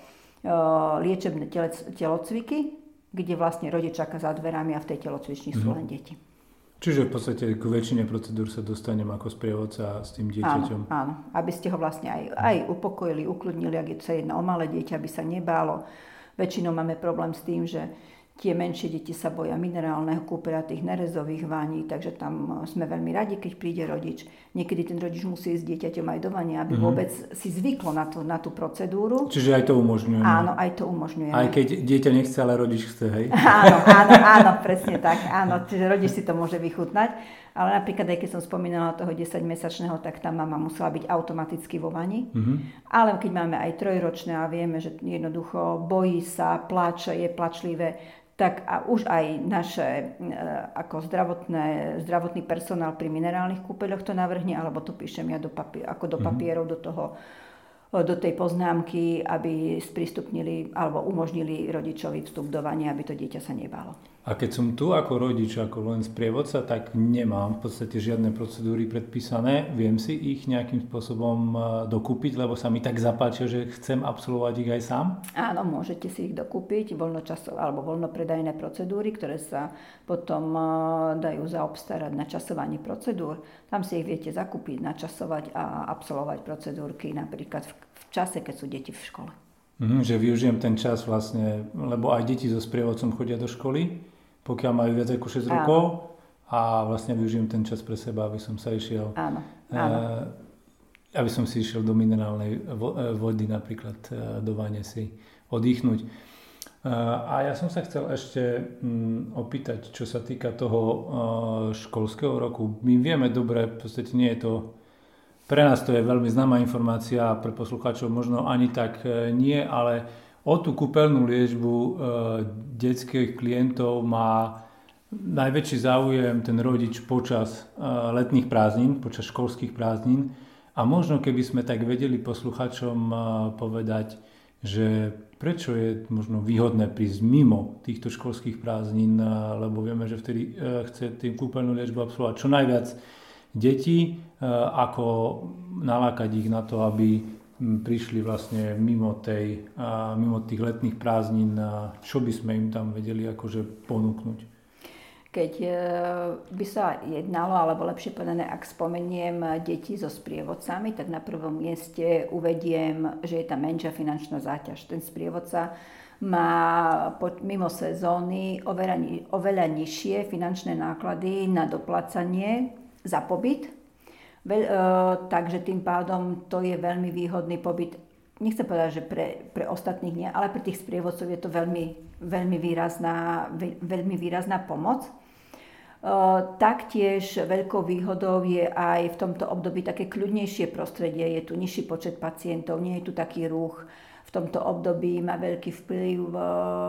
liečebné tele, telocviky, kde vlastne rodič čaká za dverami a v tej telocvični sú len deti. Čiže v podstate k väčšine procedúr sa dostanem ako sprievodca s tým dieťaťom. Áno, áno, aby ste ho vlastne aj, aj upokojili, ukludnili, ak je to jedno o malé dieťa, aby sa nebálo. Väčšinou máme problém s tým, že tie menšie deti sa boja minerálneho kúpeľa, tých nerezových vaní, takže tam sme veľmi radi, keď príde rodič. Niekedy ten rodič musí ísť s dieťaťom aj do vania, aby mm-hmm. vôbec si zvyklo na tú, na tú procedúru. Čiže aj to umožňujeme. Áno, aj to umožňujeme. Aj keď dieťa nechce, ale rodič chce, hej? Áno, áno, áno, presne tak. Áno, čiže rodič si to môže vychutnať. Ale napríklad, aj keď som spomínala toho desaťmesačného, tak tá mama musela byť automaticky vo vani. Mm-hmm. Ale keď máme aj trojročné a vieme, že jednoducho bojí sa, pláče, je plačlivé, tak a už aj naše ako zdravotné, zdravotný personál pri minerálnych kúpeľoch to navrhne, alebo to píšem ja do papier, ako do papierov, mm-hmm. do toho do tej poznámky, aby sprístupnili alebo umožnili rodičovi vstup do vane, aby to dieťa sa nebálo. A keď som tu ako rodič, ako len sprievodca, tak nemám v podstate žiadne procedúry predpísané. Viem si ich nejakým spôsobom dokúpiť, lebo sa mi tak zapáčia, že chcem absolvovať ich aj sám? Áno, môžete si ich dokúpiť, voľnočasové alebo voľnopredajné procedúry, ktoré sa potom dajú zaobstarať na časovanie procedúr. Tam si ich viete zakúpiť, načasovať a absolvovať procedúrky napríklad v čase, keď sú deti v škole. Mhm, že využijem ten čas vlastne, lebo aj deti so sprievodcom chodia do školy, pokiaľ majú viac ako šesť rokov, a vlastne využijem ten čas pre seba, aby som sa išiel, áno, áno. E, aby som si išiel do minerálnej vody napríklad, do vane si oddychnúť. E, a ja som sa chcel ešte m, opýtať, čo sa týka toho e, školského roku. My vieme dobre, v podstate nie je to, pre nás to je veľmi známa informácia, pre poslucháčov možno ani tak nie, ale o tú kúpeľnú liečbu e, detských klientov má najväčší záujem ten rodič počas e, letných prázdnin, počas školských prázdnin. A možno keby sme tak vedeli poslucháčom e, povedať, že prečo je možno výhodné prísť mimo týchto školských prázdnin, e, lebo vieme, že vtedy e, chce tým kúpeľnú liečbu absolvovať čo najviac detí, e, ako nalákať ich na to, aby prišli vlastne mimo, tej, mimo tých letných prázdnin, čo by sme im tam vedeli akože ponúknuť. Keď by sa jednalo, alebo lepšie povedané, ak spomeniem deti so sprievodcami, tak na prvom mieste uvediem, že je tam menšia finančná záťaž. Ten sprievodca má mimo sezóny oveľa, oveľa nižšie finančné náklady na doplácanie za pobyt. Veľ, e, takže tým pádom to je veľmi výhodný pobyt. Nechcem povedať, že pre, pre ostatných nie, ale pre tých sprievodcov je to veľmi, veľmi, výrazná, veľmi výrazná pomoc. E, taktiež veľkou výhodou je aj v tomto období také kľudnejšie prostredie. Je tu nižší počet pacientov, nie je tu taký ruch. V tomto období má veľký vplyv, e,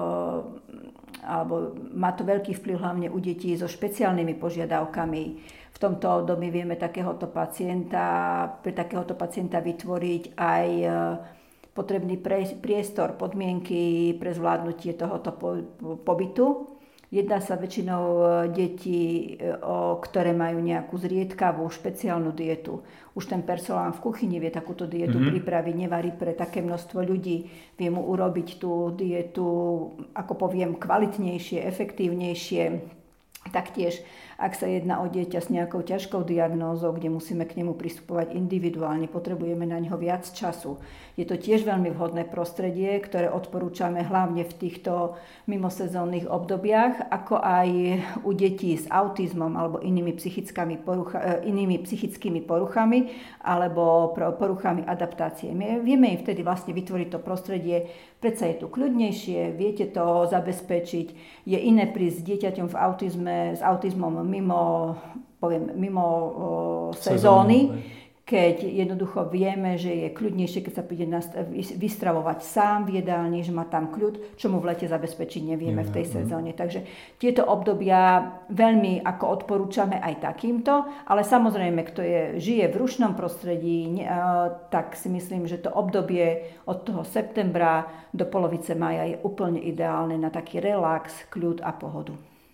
alebo má to veľký vplyv hlavne u detí so špeciálnymi požiadavkami. V tomto období vieme takéhoto pacienta, pre takéhoto pacienta vytvoriť aj potrebný priestor, podmienky pre zvládnutie tohoto pobytu. Jedná sa väčšinou detí, ktoré majú nejakú zriedkavú špeciálnu dietu. Už ten personál v kuchyni vie takúto dietu mm-hmm. pripraviť, nevarí pre také množstvo ľudí. Vie mu urobiť tú dietu, ako poviem, kvalitnejšie, efektívnejšie. Taktiež, ak sa jedná o dieťa s nejakou ťažkou diagnózou, kde musíme k nemu pristupovať individuálne, potrebujeme na ňo viac času. Je to tiež veľmi vhodné prostredie, ktoré odporúčame hlavne v týchto mimosezónnych obdobiach, ako aj u detí s autizmom alebo inými, porucha, inými psychickými poruchami alebo poruchami adaptácie. My vieme im vtedy vlastne vytvoriť to prostredie, predsa je tu kľudnejšie, viete to zabezpečiť, je iné prísť s dieťaťom v autizme, s autizmom mimo, poviem, mimo o, sezóny, keď jednoducho vieme, že je kľudnejšie, keď sa príde vystravovať sám v jedálni, že má tam kľud, čo mu v lete zabezpečiť nevieme v tej sezóne. Takže tieto obdobia veľmi ako odporúčame aj takýmto, ale samozrejme, kto je, žije v rušnom prostredí, ne, tak si myslím, že to obdobie od toho septembra do polovice mája je úplne ideálne na taký relax, kľud a pohodu.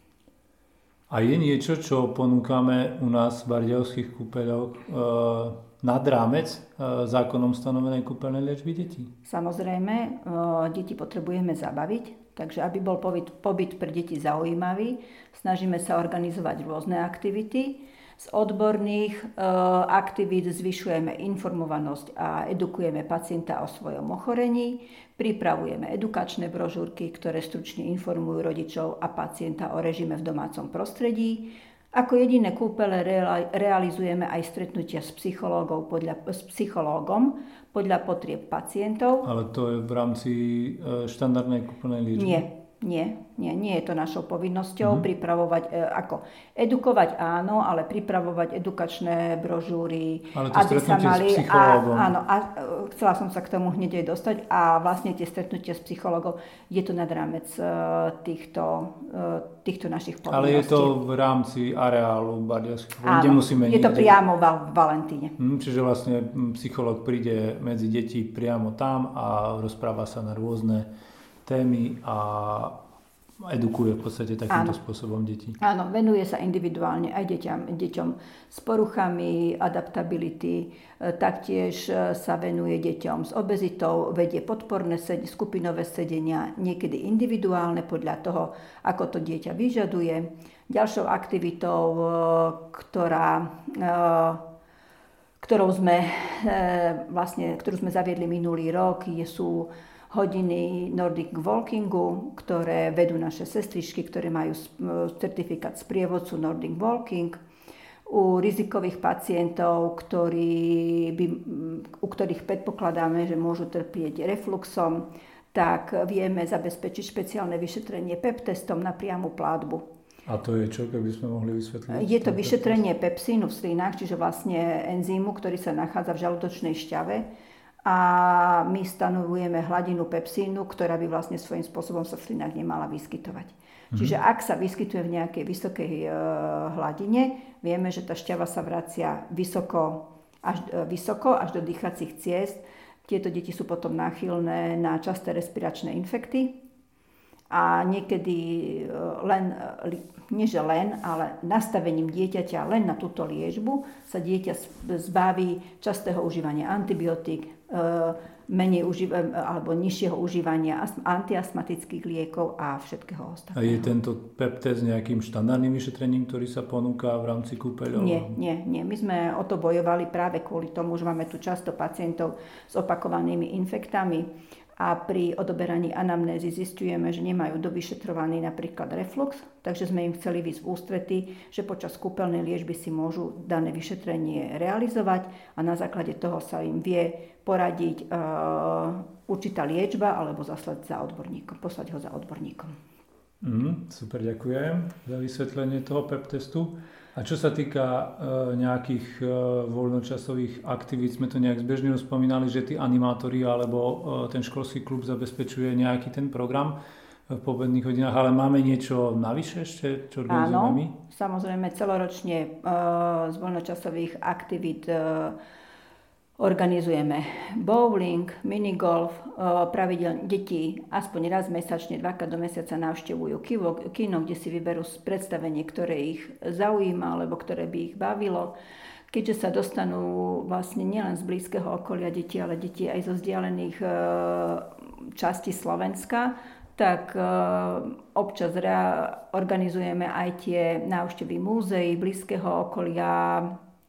A je niečo, čo ponúkame u nás v Bardejovských kúpeľoch e, nad rámec e, zákonom stanovenej kúpeľnej liečby detí? Samozrejme, e, deti potrebujeme zabaviť, takže aby bol pobyt, pobyt pre deti zaujímavý, snažíme sa organizovať rôzne aktivity. Z odborných e, aktivít zvyšujeme informovanosť a edukujeme pacienta o svojom ochorení. Pripravujeme edukačné brožúrky, ktoré stručne informujú rodičov a pacienta o režime v domácom prostredí. Ako jediné kúpele realizujeme aj stretnutia s, podľa, s psychológom podľa potrieb pacientov. Ale to je v rámci štandardnej kúpeľnej liečby? Nie. Nie, nie, nie je to našou povinnosťou Mm-hmm. pripravovať, e, ako edukovať áno, ale pripravovať edukačné brožúry, ale to aby sa mali... s psychológom. A, áno, a e, chcela som sa k tomu hneď aj dostať a vlastne tie stretnutia s psychológom je to nad rámec e, týchto, e, týchto našich povinností. Ale je to v rámci areálu Bardejovských Lúk, kde musíme... je to priamo v Valentíne. Mm, čiže vlastne psychológ príde medzi deti priamo tam a rozpráva sa na rôzne témy a edukuje v podstate takýmto Áno. spôsobom deti. Áno, venuje sa individuálne aj deťam, deťom s poruchami adaptability, taktiež sa venuje deťom s obezitou, vedie podporné sed- skupinové sedenia, niekedy individuálne podľa toho, ako to dieťa vyžaduje. Ďalšou aktivitou, ktorá, ktorou sme, vlastne, ktorú sme zaviedli minulý rok, je, sú hodiny Nordic Walkingu, ktoré vedú naše sestričky, ktoré majú certifikát sprievodcu Nordic Walking. U rizikových pacientov, ktorí by, u ktorých predpokladáme, že môžu trpieť refluxom, tak vieme zabezpečiť špeciálne vyšetrenie pep testom na priamu platbu. A to je čo, keby sme mohli vysvetliť? Je to vyšetrenie pepsínu v slinách, čiže vlastne enzýmu, ktorý sa nachádza v žalúdočnej šťave. A my stanovujeme hladinu pepsínu, ktorá by vlastne svojím spôsobom sa v slinách nemala vyskytovať. Mm-hmm. Čiže ak sa vyskytuje v nejakej vysokej e, hladine, vieme, že tá šťava sa vracia vysoko až, e, vysoko až do dýchacích ciest. Tieto deti sú potom náchylné na časté respiračné infekty. A niekedy len, nie že len, ale nastavením dieťaťa len na túto liečbu sa dieťa zbaví častého užívania antibiotík, menej užíva, alebo nižšieho užívania antiastmatických liekov a všetkého ostatného. A je tento pep test nejakým štandardným vyšetrením, ktorý sa ponúka v rámci kúpeľov? Nie, nie, nie. My sme o to bojovali práve kvôli tomu, že máme tu často pacientov s opakovanými infektami. A pri odoberaní anamnézy zisťujeme, že nemajú dovyšetrovaný napríklad reflux, takže sme im chceli výsť v ústrety, že počas kúpeľnej liečby si môžu dané vyšetrenie realizovať a na základe toho sa im vie poradiť e, určitá liečba alebo zaslať za odborníkom, poslať ho za odborníkom. Mm, super, ďakujem za vysvetlenie toho pep testu. A čo sa týka e, nejakých e, voľnočasových aktivít, sme to nejak zbežne spomínali, že tí animátori alebo e, ten školský klub zabezpečuje nejaký ten program v pobedných hodinách, ale máme niečo navyše ešte, čo organizujeme my? Áno, samozrejme celoročne e, z voľnočasových aktivít e, organizujeme bowling, minigolf, pravidelne deti aspoň raz mesačne, dvakrát do mesiaca navštevujú kino, kde si vyberú predstavenie, ktoré ich zaujíma alebo ktoré by ich bavilo. Keďže sa dostanú vlastne nielen z blízkeho okolia detí, ale deti aj zo vzdialených častí Slovenska, tak občas organizujeme aj tie návštevy múzeí blízkeho okolia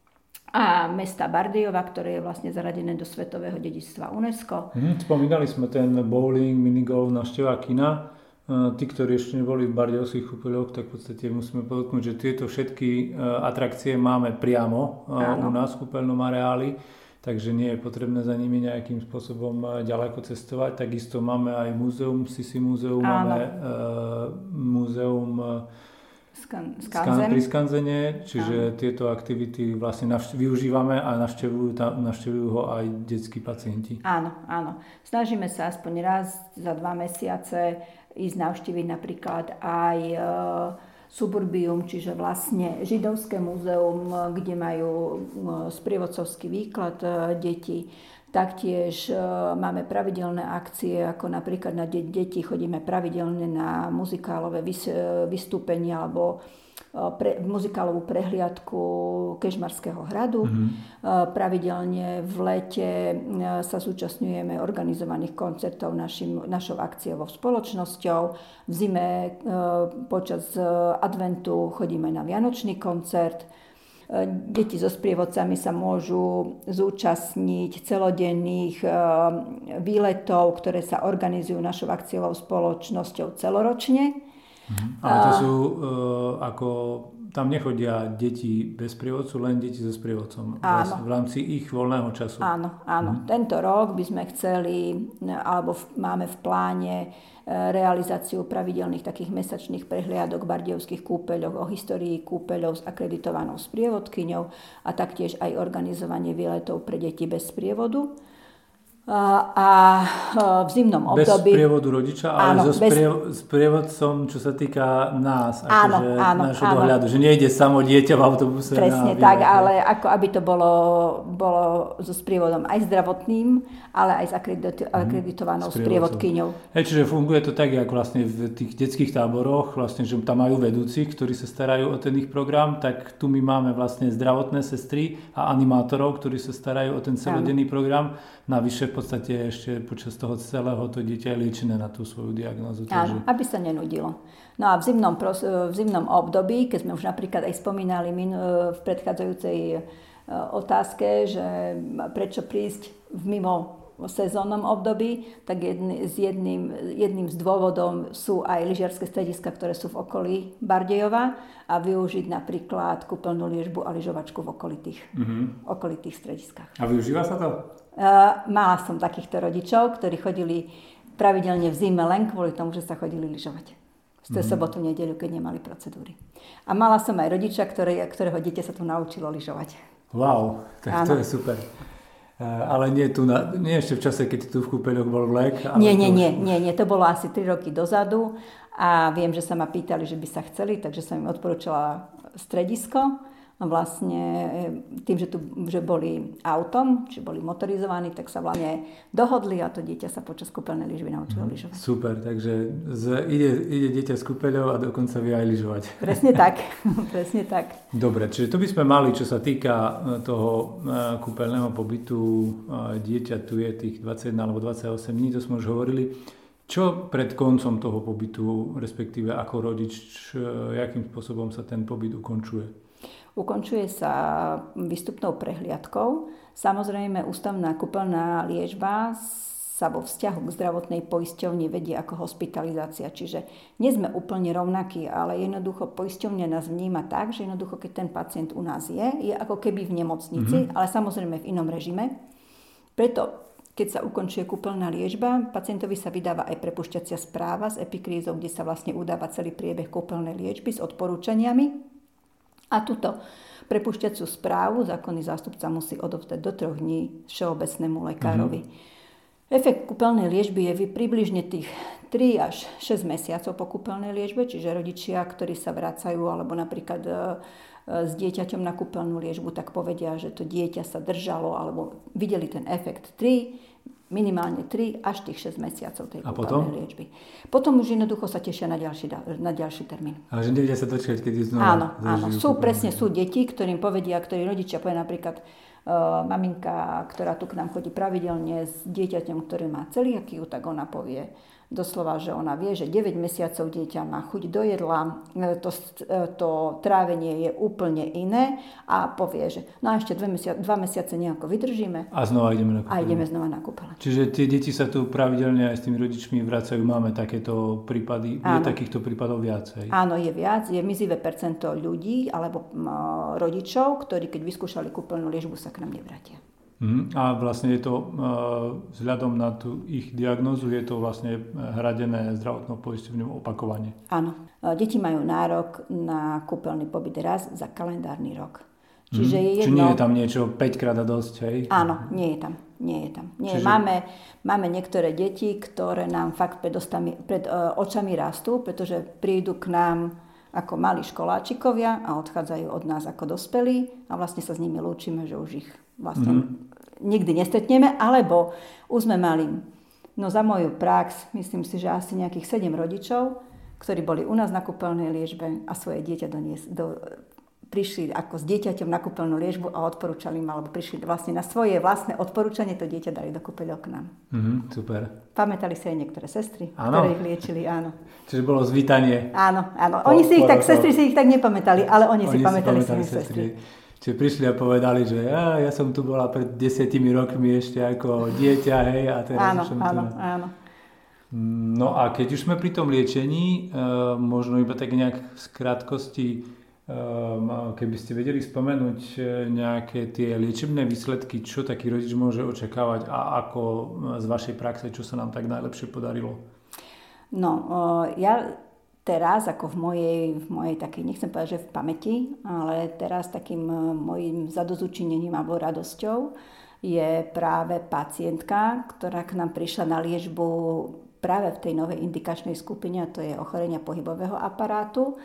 a mesta Bardejova, ktoré je vlastne zaradené do svetového dedičstva UNESCO. Hmm, spomínali sme ten bowling, minigolf, návšteva kina. Tí, ktorí ešte neboli v Bardejovských kúpeľoch, tak v podstate musíme podotknúť, že tieto všetky atrakcie máme priamo Áno. u nás v kúpeľnom areáli, takže nie je potrebné za nimi nejakým spôsobom ďaleko cestovať. Takisto máme aj múzeum, Sisi múzeum, Áno. máme uh, múzeum Skan- Skan- pri Skanzene, čiže Áno. tieto aktivity vlastne navš- využívame a navštevujú, ta- navštevujú ho aj detskí pacienti. Áno, áno. Snažíme sa aspoň raz za dva mesiace ísť navštíviť napríklad aj e, Suburbium, čiže vlastne židovské múzeum, kde majú e, sprievodcovský výklad e, detí. Taktiež e, máme pravidelné akcie, ako napríklad na de- deti chodíme pravidelne na muzikálové vys- vystúpenia alebo e, pre- muzikálovú prehliadku Kežmarského hradu. Mm-hmm. E, pravidelne v lete e, sa zúčastňujeme organizovaných koncertov našim, našou akciovou spoločnosťou. V zime e, počas e, adventu chodíme na vianočný koncert. Deti so sprievodcami sa môžu zúčastniť celodenných výletov, ktoré sa organizujú našou akciovou spoločnosťou celoročne. Mhm. Ale to sú uh, ako tam nechodia deti bez sprievodcu, len deti so sprievodcom v rámci ich voľného času. Áno, áno. Mhm. Tento rok by sme chceli, alebo v, máme v pláne realizáciu pravidelných takých mesačných prehliadok v bardejovských kúpeľoch o histórii kúpeľov s akreditovanou sprievodkyňou a taktiež aj organizovanie výletov pre deti bez sprievodu. A, a v zimnom období... Bez sprievodu rodiča, ale áno, so bez... sprievodcom, čo sa týka nás, áno, akože áno, nášho áno. dohľadu, že nejde samo dieťa v autobuse. Presne tak, výlet, ale ako aby to bolo, bolo so sprievodom aj zdravotným, ale aj s akredit- akreditovanou mm, sprievodkyňou. Hej, čiže funguje to tak, ako vlastne v tých detských táboroch, vlastne, že tam majú vedúcich, ktorí sa starajú o ten ich program, tak tu my máme vlastne zdravotné sestry a animátorov, ktorí sa starajú o ten celodenný áno. program. Navyše v podstate ešte počas toho celého to dieťa je liečené na tú svoju diagnózu. Áno, aby sa nenudilo. No a v zimnom, v zimnom období, keď sme už napríklad aj spomínali v predchádzajúcej otázke, že prečo prísť v mimo sezónnom období, tak jedný, z jedným, jedným z dôvodov sú aj lyžiarske strediska, ktoré sú v okolí Bardejova a využiť napríklad kúpeľnú lyžbu a lyžovačku v okolitých, mm-hmm. okolitých strediskách. A využíva sa to? Uh, mala som takýchto rodičov, ktorí chodili pravidelne v zime len kvôli tomu, že sa chodili lyžovať. Z tej mm-hmm. sobotu, nedeľu, keď nemali procedúry. A mala som aj rodiča, ktoré, ktorého dieťa sa tu naučilo lyžovať. Wow, tak áno. To je super. Uh, ale nie, tu na, nie ešte v čase, keď tu v kúpeľoch bol vlek. Ale nie, nie, už... nie, nie, nie, to bolo asi tri roky dozadu a viem, že sa ma pýtali, že by sa chceli, takže som im odporúčala stredisko. A vlastne tým, že, tu, že boli autom, či boli motorizovaní, tak sa vlastne dohodli a to dieťa sa počas kúpeľnej lyžby naučilo lyžovať. Super, takže z, ide, ide dieťa s kúpeľou a dokonca vie aj lyžovať. Presne tak, presne tak. Dobre, čiže to by sme mali, čo sa týka toho kúpeľného pobytu dieťa, tu je tých dvadsaťjeden alebo dvadsaťosem dní, to sme už hovorili. Čo pred koncom toho pobytu, respektíve ako rodič, akým spôsobom sa ten pobyt ukončuje? Ukončuje sa výstupnou prehliadkou. Samozrejme, ústavná kúpeľná liečba sa vo vzťahu k zdravotnej poisťovni vedie ako hospitalizácia. Čiže nie sme úplne rovnakí, ale jednoducho poisťovňa nás vníma tak, že jednoducho, keď ten pacient u nás je, je ako keby v nemocnici, mm-hmm. ale samozrejme v inom režime. Preto, keď sa ukončuje kúpeľná liečba, pacientovi sa vydáva aj prepušťacia správa s epikrízou, kde sa vlastne udáva celý priebeh kúpeľnej liečby s odporúčaniami. A túto prepušťaciu správu zákonný zástupca musí odovzdať do troch dní všeobecnému lekárovi. Mm-hmm. Efekt kúpeľnej liečby je približne tých tri až šesť mesiacov po kúpeľnej liečbe, čiže rodičia, ktorí sa vracajú alebo napríklad s dieťaťom na kúpeľnú liečbu, tak povedia, že to dieťa sa držalo alebo videli ten efekt tri, minimálne tri až tých šesť mesiacov tej kúpeľnej liečby. Potom už jednoducho sa tešia na ďalší, na ďalší termín. A že nevedia sa dočkať, kedy znova áno, áno. Sú presne, sú deti, ktorým povedia, ktorí rodičia povedia napríklad uh, maminka, ktorá tu k nám chodí pravidelne s dieťaťom, ktoré má celiakiu, tak ona povie doslova, že ona vie, že deväť mesiacov dieťa má chuť do jedla, to, to trávenie je úplne iné a povie, že no a ešte dva mesiace, dva mesiace nejako vydržíme. A znova ideme na kúpeľ. A ideme znova na kúpeľ. Čiže tie deti sa tu pravidelne aj s tými rodičmi vracajú. Máme takéto prípady, áno. Je takýchto prípadov viacej? Áno, je viac. Je mizivé percento ľudí alebo rodičov, ktorí keď vyskúšali kúpeľnú liečbu, sa k nám nevrátia. A vlastne je to vzhľadom na tú ich diagnózu, je to vlastne hradené zdravotnou poisťovňou opakovane. Áno. Deti majú nárok na kúpeľný pobyt raz za kalendárny rok. Čiže je jedno... Či nie je tam niečo päťkrát a dosť, hej? Áno, nie je tam. Nie je tam. Nie. Čiže... Máme, máme niektoré deti, ktoré nám fakt pred, ostami, pred uh, očami rastú, pretože prídu k nám ako malí školáčikovia a odchádzajú od nás ako dospelí a vlastne sa s nimi lúčime, že už ich vlastne mm-hmm. nikdy nestretneme, alebo už sme mali, no za moju prax, myslím si, že asi nejakých sedem rodičov, ktorí boli u nás na kúpeľnej liečbe a svoje dieťa donies, do, prišli ako s dieťaťom na kúpeľnú liečbu a odporúčali im, alebo prišli vlastne na svoje vlastné odporúčanie, to dieťa dali do kúpeľov k nám. Mm-hmm, super. Pamätali si aj niektoré sestry, áno. Ktoré ich liečili, áno. Čiže bolo zvítanie. Áno, áno. Oni po, si ich tak, sestry si ich tak nepamätali, ale oni, oni si pamätali si sestry. Čiže prišli a povedali, že ja, ja som tu bola pred desiatimi rokmi ešte ako dieťa, hej, a teraz áno, som áno, tu. Áno. No a keď už sme pri tom liečení, e, možno iba tak nejak v krátkosti, keby ste vedeli spomenúť nejaké tie liečebné výsledky, čo taký rodič môže očakávať a ako z vašej praxe, čo sa nám tak najlepšie podarilo? No, ja teraz, ako v mojej, v mojej takej, nechcem povedať, že v pamäti, ale teraz takým mojím zadozučinením alebo radosťou je práve pacientka, ktorá k nám prišla na liečbu práve v tej novej indikačnej skupine, a to je ochorenia pohybového aparátu,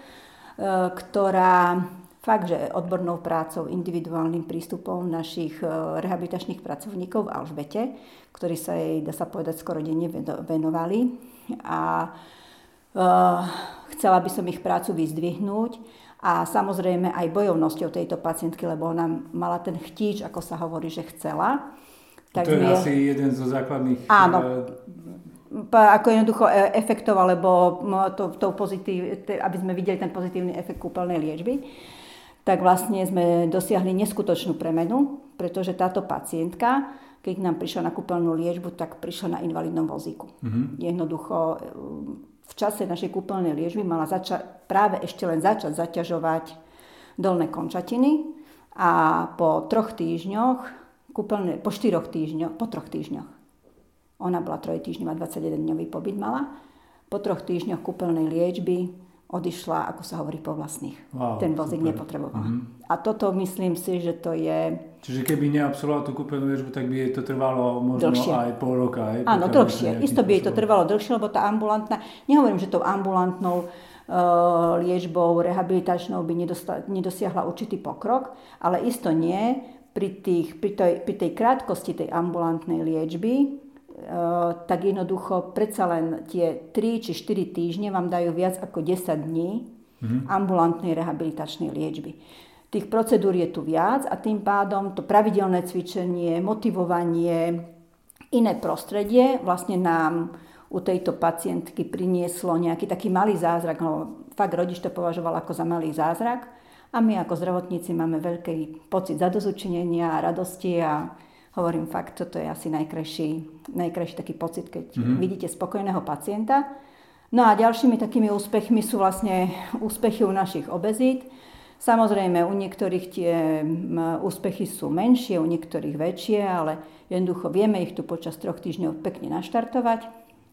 ktorá fakt, že odbornou prácou, individuálnym prístupom našich rehabilitačných pracovníkov v Alžbete, ktorí sa jej, dá sa povedať, skoro denne venovali. A uh, chcela by som ich prácu vyzdvihnúť a samozrejme aj bojovnosťou tejto pacientky, lebo ona mala ten chtíč, ako sa hovorí, že chcela. Tak to je, je asi jeden zo základných... Áno. Ako jednoducho efektov, alebo to, to pozitív, aby sme videli ten pozitívny efekt kúpeľnej liečby, tak vlastne sme dosiahli neskutočnú premenu, pretože táto pacientka, keď nám prišla na kúpeľnú liečbu, tak prišla na invalidnom vozíku. Mm-hmm. Jednoducho v čase našej kúpeľnej liečby mala zača- práve ešte len začať zaťažovať dolné končatiny a po troch týždňoch, kúpeľné, po štyroch týždňoch, po troch týždňoch, ona bola trojtýždňová, dvadsaťjedenňový pobyt mala. Po troch týždňoch kúpeľnej liečby odišla, ako sa hovorí, po vlastných. Wow, ten vozík super. Nepotrebovala. Mm-hmm. A toto myslím si, že to je... Čiže keby neabsolvovala tú kúpeľnú liečbu, tak by jej to trvalo možno dlhšie. Aj pol roka. Aj, Áno, dlhšie. Isto by jej to trvalo dlhšie, lebo tá ambulantná... Nehovorím, že tou ambulantnou uh, liečbou, rehabilitačnou by nedosta- nedosiahla určitý pokrok, ale isto nie. Pri, tých, pri, tej, pri tej krátkosti tej ambulantnej liečby Uh, tak jednoducho predsa len tie tri či štyri týždne vám dajú viac ako desať dní mm-hmm. ambulantnej rehabilitačnej liečby. Tých procedúr je tu viac a tým pádom to pravidelné cvičenie, motivovanie, iné prostredie vlastne nám u tejto pacientky prinieslo nejaký taký malý zázrak. No, fakt rodič to považoval ako za malý zázrak a my ako zdravotníci máme veľký pocit zadozučinenia a radosti a hovorím fakt, toto je asi najkrajší, najkrajší taký pocit, keď mm-hmm. vidíte spokojného pacienta. No a ďalšími takými úspechmi sú vlastne úspechy u našich obezít. Samozrejme, u niektorých tie úspechy sú menšie, u niektorých väčšie, ale jednoducho vieme ich tu počas troch týždňov pekne naštartovať,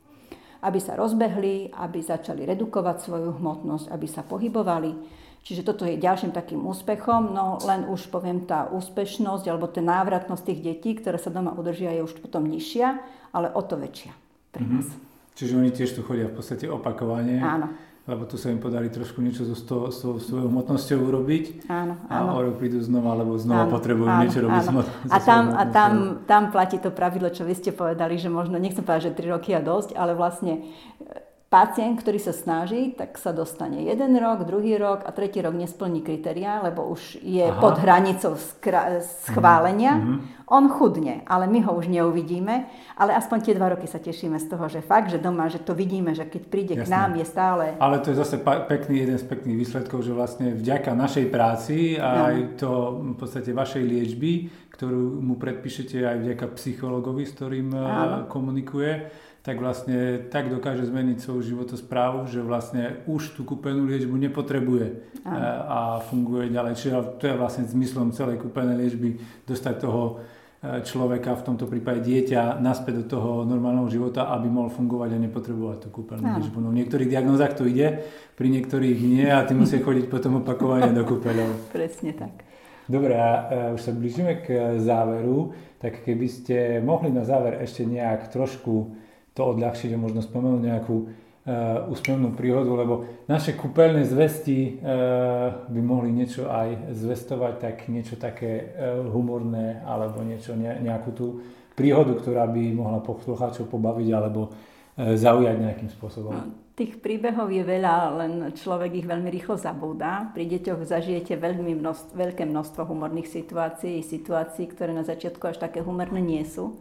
aby sa rozbehli, aby začali redukovať svoju hmotnosť, aby sa pohybovali. Čiže toto je ďalším takým úspechom, no len už poviem tá úspešnosť alebo tá návratnosť tých detí, ktoré sa doma udržia, je už potom nižšia, ale o to väčšia pre nás. Mm-hmm. Čiže oni tiež tu chodia v podstate opakovane, áno. Lebo tu sa im podarí trošku niečo so, sto, so svojou hmotnosťou urobiť áno, áno. a o rok prídu znova, lebo znova áno, potrebujú áno, niečo robiť. Áno. A, tam, a tam, tam platí to pravidlo, čo vy ste povedali, že možno, nechcem povedať, že tri roky a dosť, ale vlastne pacient, ktorý sa snaží, tak sa dostane jeden rok, druhý rok a tretí rok nesplní kritériá, lebo už je Aha. pod hranicou skra- schválenia. Mm-hmm. On chudne, ale my ho už neuvidíme. Ale aspoň tie dva roky sa tešíme z toho, že fakt, že doma, že to vidíme, že keď príde Jasne. K nám, je stále... Ale to je zase pekný, jeden z pekných výsledkov, že vlastne vďaka našej práci a aj to v podstate vašej liečby, ktorú mu predpíšete aj vďaka psychologovi, s ktorým Áno. komunikuje, tak vlastne tak dokáže zmeniť svoju životosprávu, že vlastne už tú kúpeľnú liečbu nepotrebuje a, a funguje ďalej. Čiže to je vlastne zmyslom celej kúpeľnej liečby dostať toho človeka, v tomto prípade dieťa, naspäť do toho normálneho života, aby mohol fungovať a nepotrebovať tú kúpeľnú liečbu. No v niektorých diagnózach to ide, pri niektorých nie a ty musia chodiť potom opakovane do kúpeľov. Presne tak. Dobre, a už sa blížime k záveru, tak keby ste mohli na záver ešte nejak trošku to odľahčiť a možno spomenúť nejakú uh, úspevnú príhodu, lebo naše kúpeľné zvesti uh, by mohli niečo aj zvestovať, tak niečo také uh, humorné alebo niečo, ne, nejakú tú príhodu, ktorá by mohla poslucháčov pobaviť alebo uh, zaujať nejakým spôsobom. No, tých príbehov je veľa, len človek ich veľmi rýchlo zabúda. Pri deťoch zažijete veľmi množstvo, veľké množstvo humorných situácií, situácií, ktoré na začiatku až také humorné nie sú.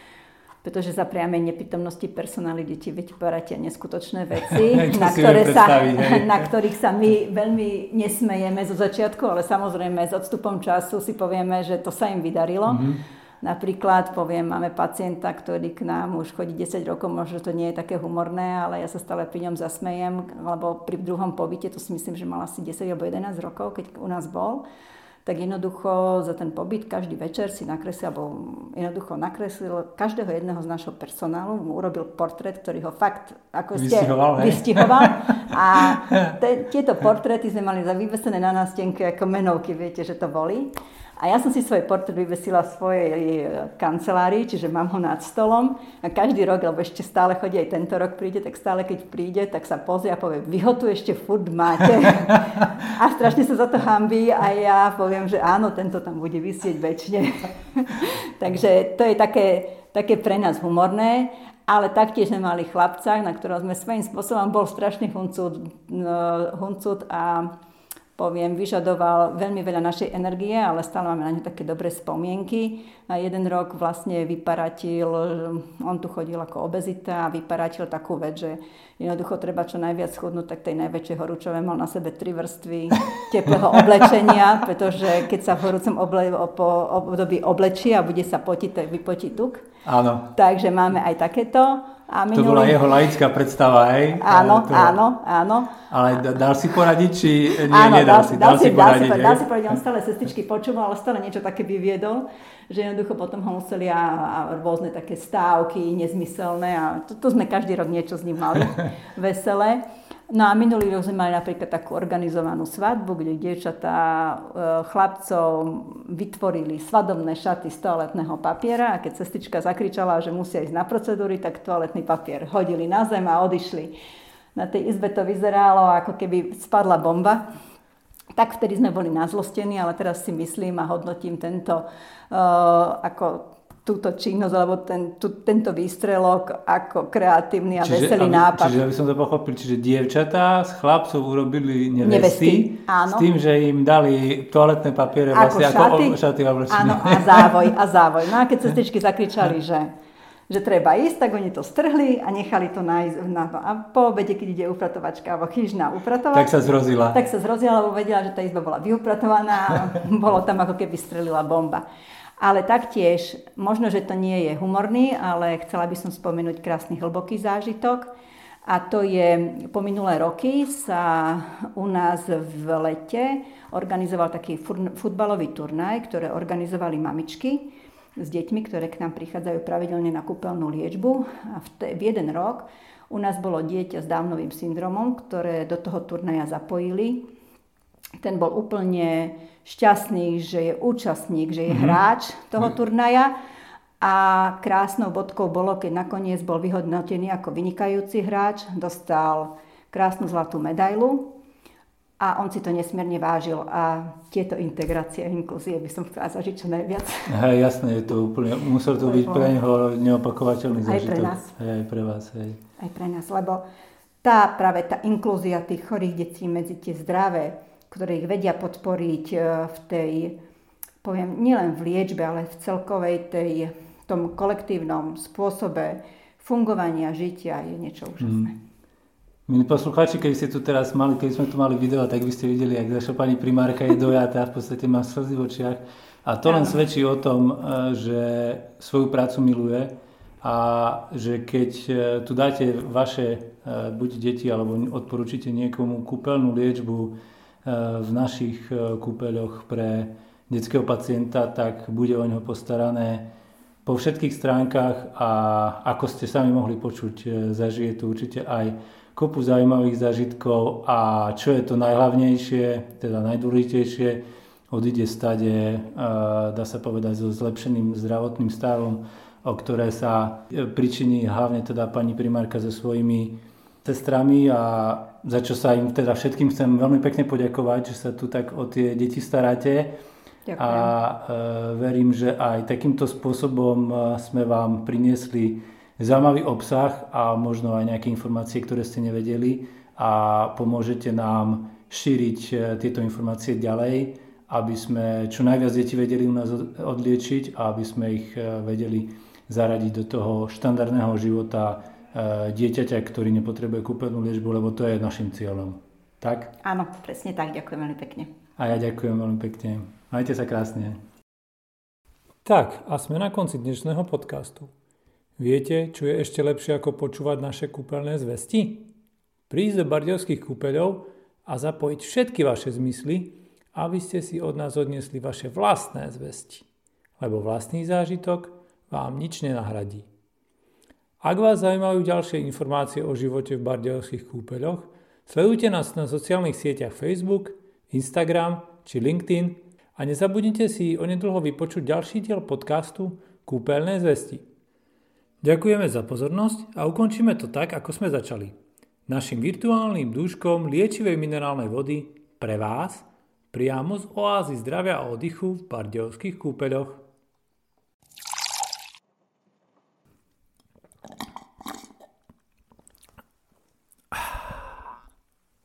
Pretože za priamej neprítomnosti personálu deti vytváratia neskutočné veci, na, ktoré sa, na ktorých sa my veľmi nesmejeme zo začiatku, ale samozrejme s odstupom času si povieme, že to sa im vydarilo. Mm-hmm. Napríklad, poviem, máme pacienta, ktorý k nám už chodí desať rokov, možno to nie je také humorné, ale ja sa stále pri ňom zasmejem, lebo pri druhom pobyte, to si myslím, že mal asi desať alebo jedenásť rokov, keď u nás bol, tak jednoducho za ten pobyt každý večer si nakreslil, alebo jednoducho nakreslil každého jedného z našho personálu, mu urobil portrét, ktorý ho fakt ako ste vystihoval. vystihoval. A te, tieto portréty sme mali za vyvesené na nástenke ako menovky, viete, že to boli. A ja som si svoj portrét vyvesila v svojej kancelárii, čiže mám ho nad stolom a každý rok, lebo ešte stále chodí, aj tento rok príde, tak stále keď príde, tak sa pozrie a povie, vy ho tu ešte furt máte. A strašne sa za to hanbí a ja poviem, že áno, tento tam bude visieť večne. Takže to je také, také pre nás humorné. Ale taktiež sme mali chlapca, na ktorého sme svojím spôsobom, bol strašný huncut, huncut a poviem, vyžadoval veľmi veľa našej energie, ale stále máme na ňu také dobré spomienky. A jeden rok vlastne vyparatil, on tu chodil ako obezita a vyparatil takú vec, že jednoducho treba čo najviac schudnúť, tak tej najväčšej horúčové mal na sebe tri vrstvy teplého oblečenia, pretože keď sa v horúcom oble, po období oblečí a bude sa potiť, tak vypotí tuk. Áno. Takže máme aj takéto. A minulý... To bola jeho laická predstava, hej? Áno, to... áno, áno. Ale dal si poradiť, či nie, áno, nedal dal, si? Dal, dal si poradiť, dal si, dal si poradiť, on stále sestričky počúval, ale stále niečo také vyviedol, že jednoducho potom ho museli a, a rôzne také stávky nezmyselné a to, to sme každý rok niečo s ním mali veselé. No a minulý rok sme mali napríklad takú organizovanú svadbu, kde dievčatá chlapcov vytvorili svadobné šaty z toaletného papiera a keď sestrička zakričala, že musia ísť na procedúry, tak toaletný papier hodili na zem a odišli. Na tej izbe to vyzeralo, ako keby spadla bomba. Tak vtedy sme boli nazlostení, ale teraz si myslím a hodnotím tento uh, ako túto činnosť, alebo ten, tu, tento výstrelok ako kreatívny a čiže, veselý aby, nápad. Čiže aby som to pochopil, čiže dievčatá z chlapcov urobili nevesty, nevesty s tým, že im dali toaletné papiere vlastne ako šaty, ako šaty oblečené. Áno, a závoj, a závoj. No a keď sestričky zakričali, že, že treba ísť, tak oni to strhli a nechali to nájsť. Na to. A po obede, keď ide upratovačka alebo chyžná upratovať, tak sa zrozila. Tak sa zrozila, lebo vedela, že tá izba bola vyupratovaná a bolo tam ako keby strelila bomba. Ale taktiež, možno, že to nie je humorný, ale chcela by som spomenúť krásny hlboký zážitok. A to je, po minulé roky sa u nás v lete organizoval taký futbalový turnaj, ktoré organizovali mamičky s deťmi, ktoré k nám prichádzajú pravidelne na kúpeľnú liečbu. A v, te, v jeden rok u nás bolo dieťa s Downovým syndromom, ktoré do toho turnaja zapojili. Ten bol úplne šťastný, že je účastník, že je mm-hmm. hráč toho turnaja a krásnou bodkou bolo, keď nakoniec bol vyhodnotený ako vynikajúci hráč, dostal krásnu zlatú medailu a on si to nesmierne vážil a tieto integrácie a inklúzie by som chcela zažiť čo najviac. Hej, jasné, je to úplne, musel to byť pre neho neopakovateľný zážitok. Aj pre nás. Hej, aj pre vás. Hej. Aj pre nás, lebo tá práve tá inklúzia tých chorých detí medzi tie zdravé, ktoré ich vedia podporiť v tej, poviem, nielen v liečbe, ale v celkovej tej, tom kolektívnom spôsobe fungovania, žitia je niečo úžasné. Mm. Milí poslucháči, keď ste tu teraz mali, keď sme tu mali video, tak by ste videli, jak naša pani primárka je dojatá, v podstate má slzy v očiach. A to len svedčí o tom, že svoju prácu miluje a že keď tu dáte vaše buď deti, alebo odporúčite niekomu kúpeľnú liečbu v našich kúpeľoch pre detského pacienta, tak bude o neho postarané po všetkých stránkach a ako ste sami mohli počuť, zažije tu určite aj kopu zaujímavých zážitkov a čo je to najhlavnejšie, teda najdôležitejšie, odíde stade, dá sa povedať, so zlepšeným zdravotným stavom, o ktoré sa pričiní hlavne teda pani primárka so svojimi sestrami a za čo sa im teda všetkým chcem veľmi pekne poďakovať, že sa tu tak o tie deti staráte. Ďakujem. A e, verím, že aj takýmto spôsobom sme vám priniesli zaujímavý obsah a možno aj nejaké informácie, ktoré ste nevedeli a pomôžete nám šíriť tieto informácie ďalej, aby sme čo najviac detí vedeli u nás odliečiť a aby sme ich vedeli zaradiť do toho štandardného života dieťaťa, ktorý nepotrebuje kúpeľnú liečbu, lebo to je našim cieľom. Tak? Áno, presne tak. Ďakujem veľmi pekne. A ja ďakujem veľmi pekne. Majte sa krásne. Tak, a sme na konci dnešného podcastu. Viete, čo je ešte lepšie ako počúvať naše kúpeľné zvesti? Prísť do bardejovských kúpeľov a zapojiť všetky vaše zmysly, aby ste si od nás odniesli vaše vlastné zvesti. Lebo vlastný zážitok vám nič nenahradí. Ak vás zaujímajú ďalšie informácie o živote v bardejovských kúpeľoch, sledujte nás na sociálnych sieťach Facebook, Instagram či LinkedIn a nezabudnite si onedlho vypočuť ďalší diel podcastu Kúpeľné zvesti. Ďakujeme za pozornosť a ukončíme to tak, ako sme začali. Našim virtuálnym dúškom liečivej minerálnej vody pre vás priamo z oázy zdravia a oddychu v bardejovských kúpeľoch.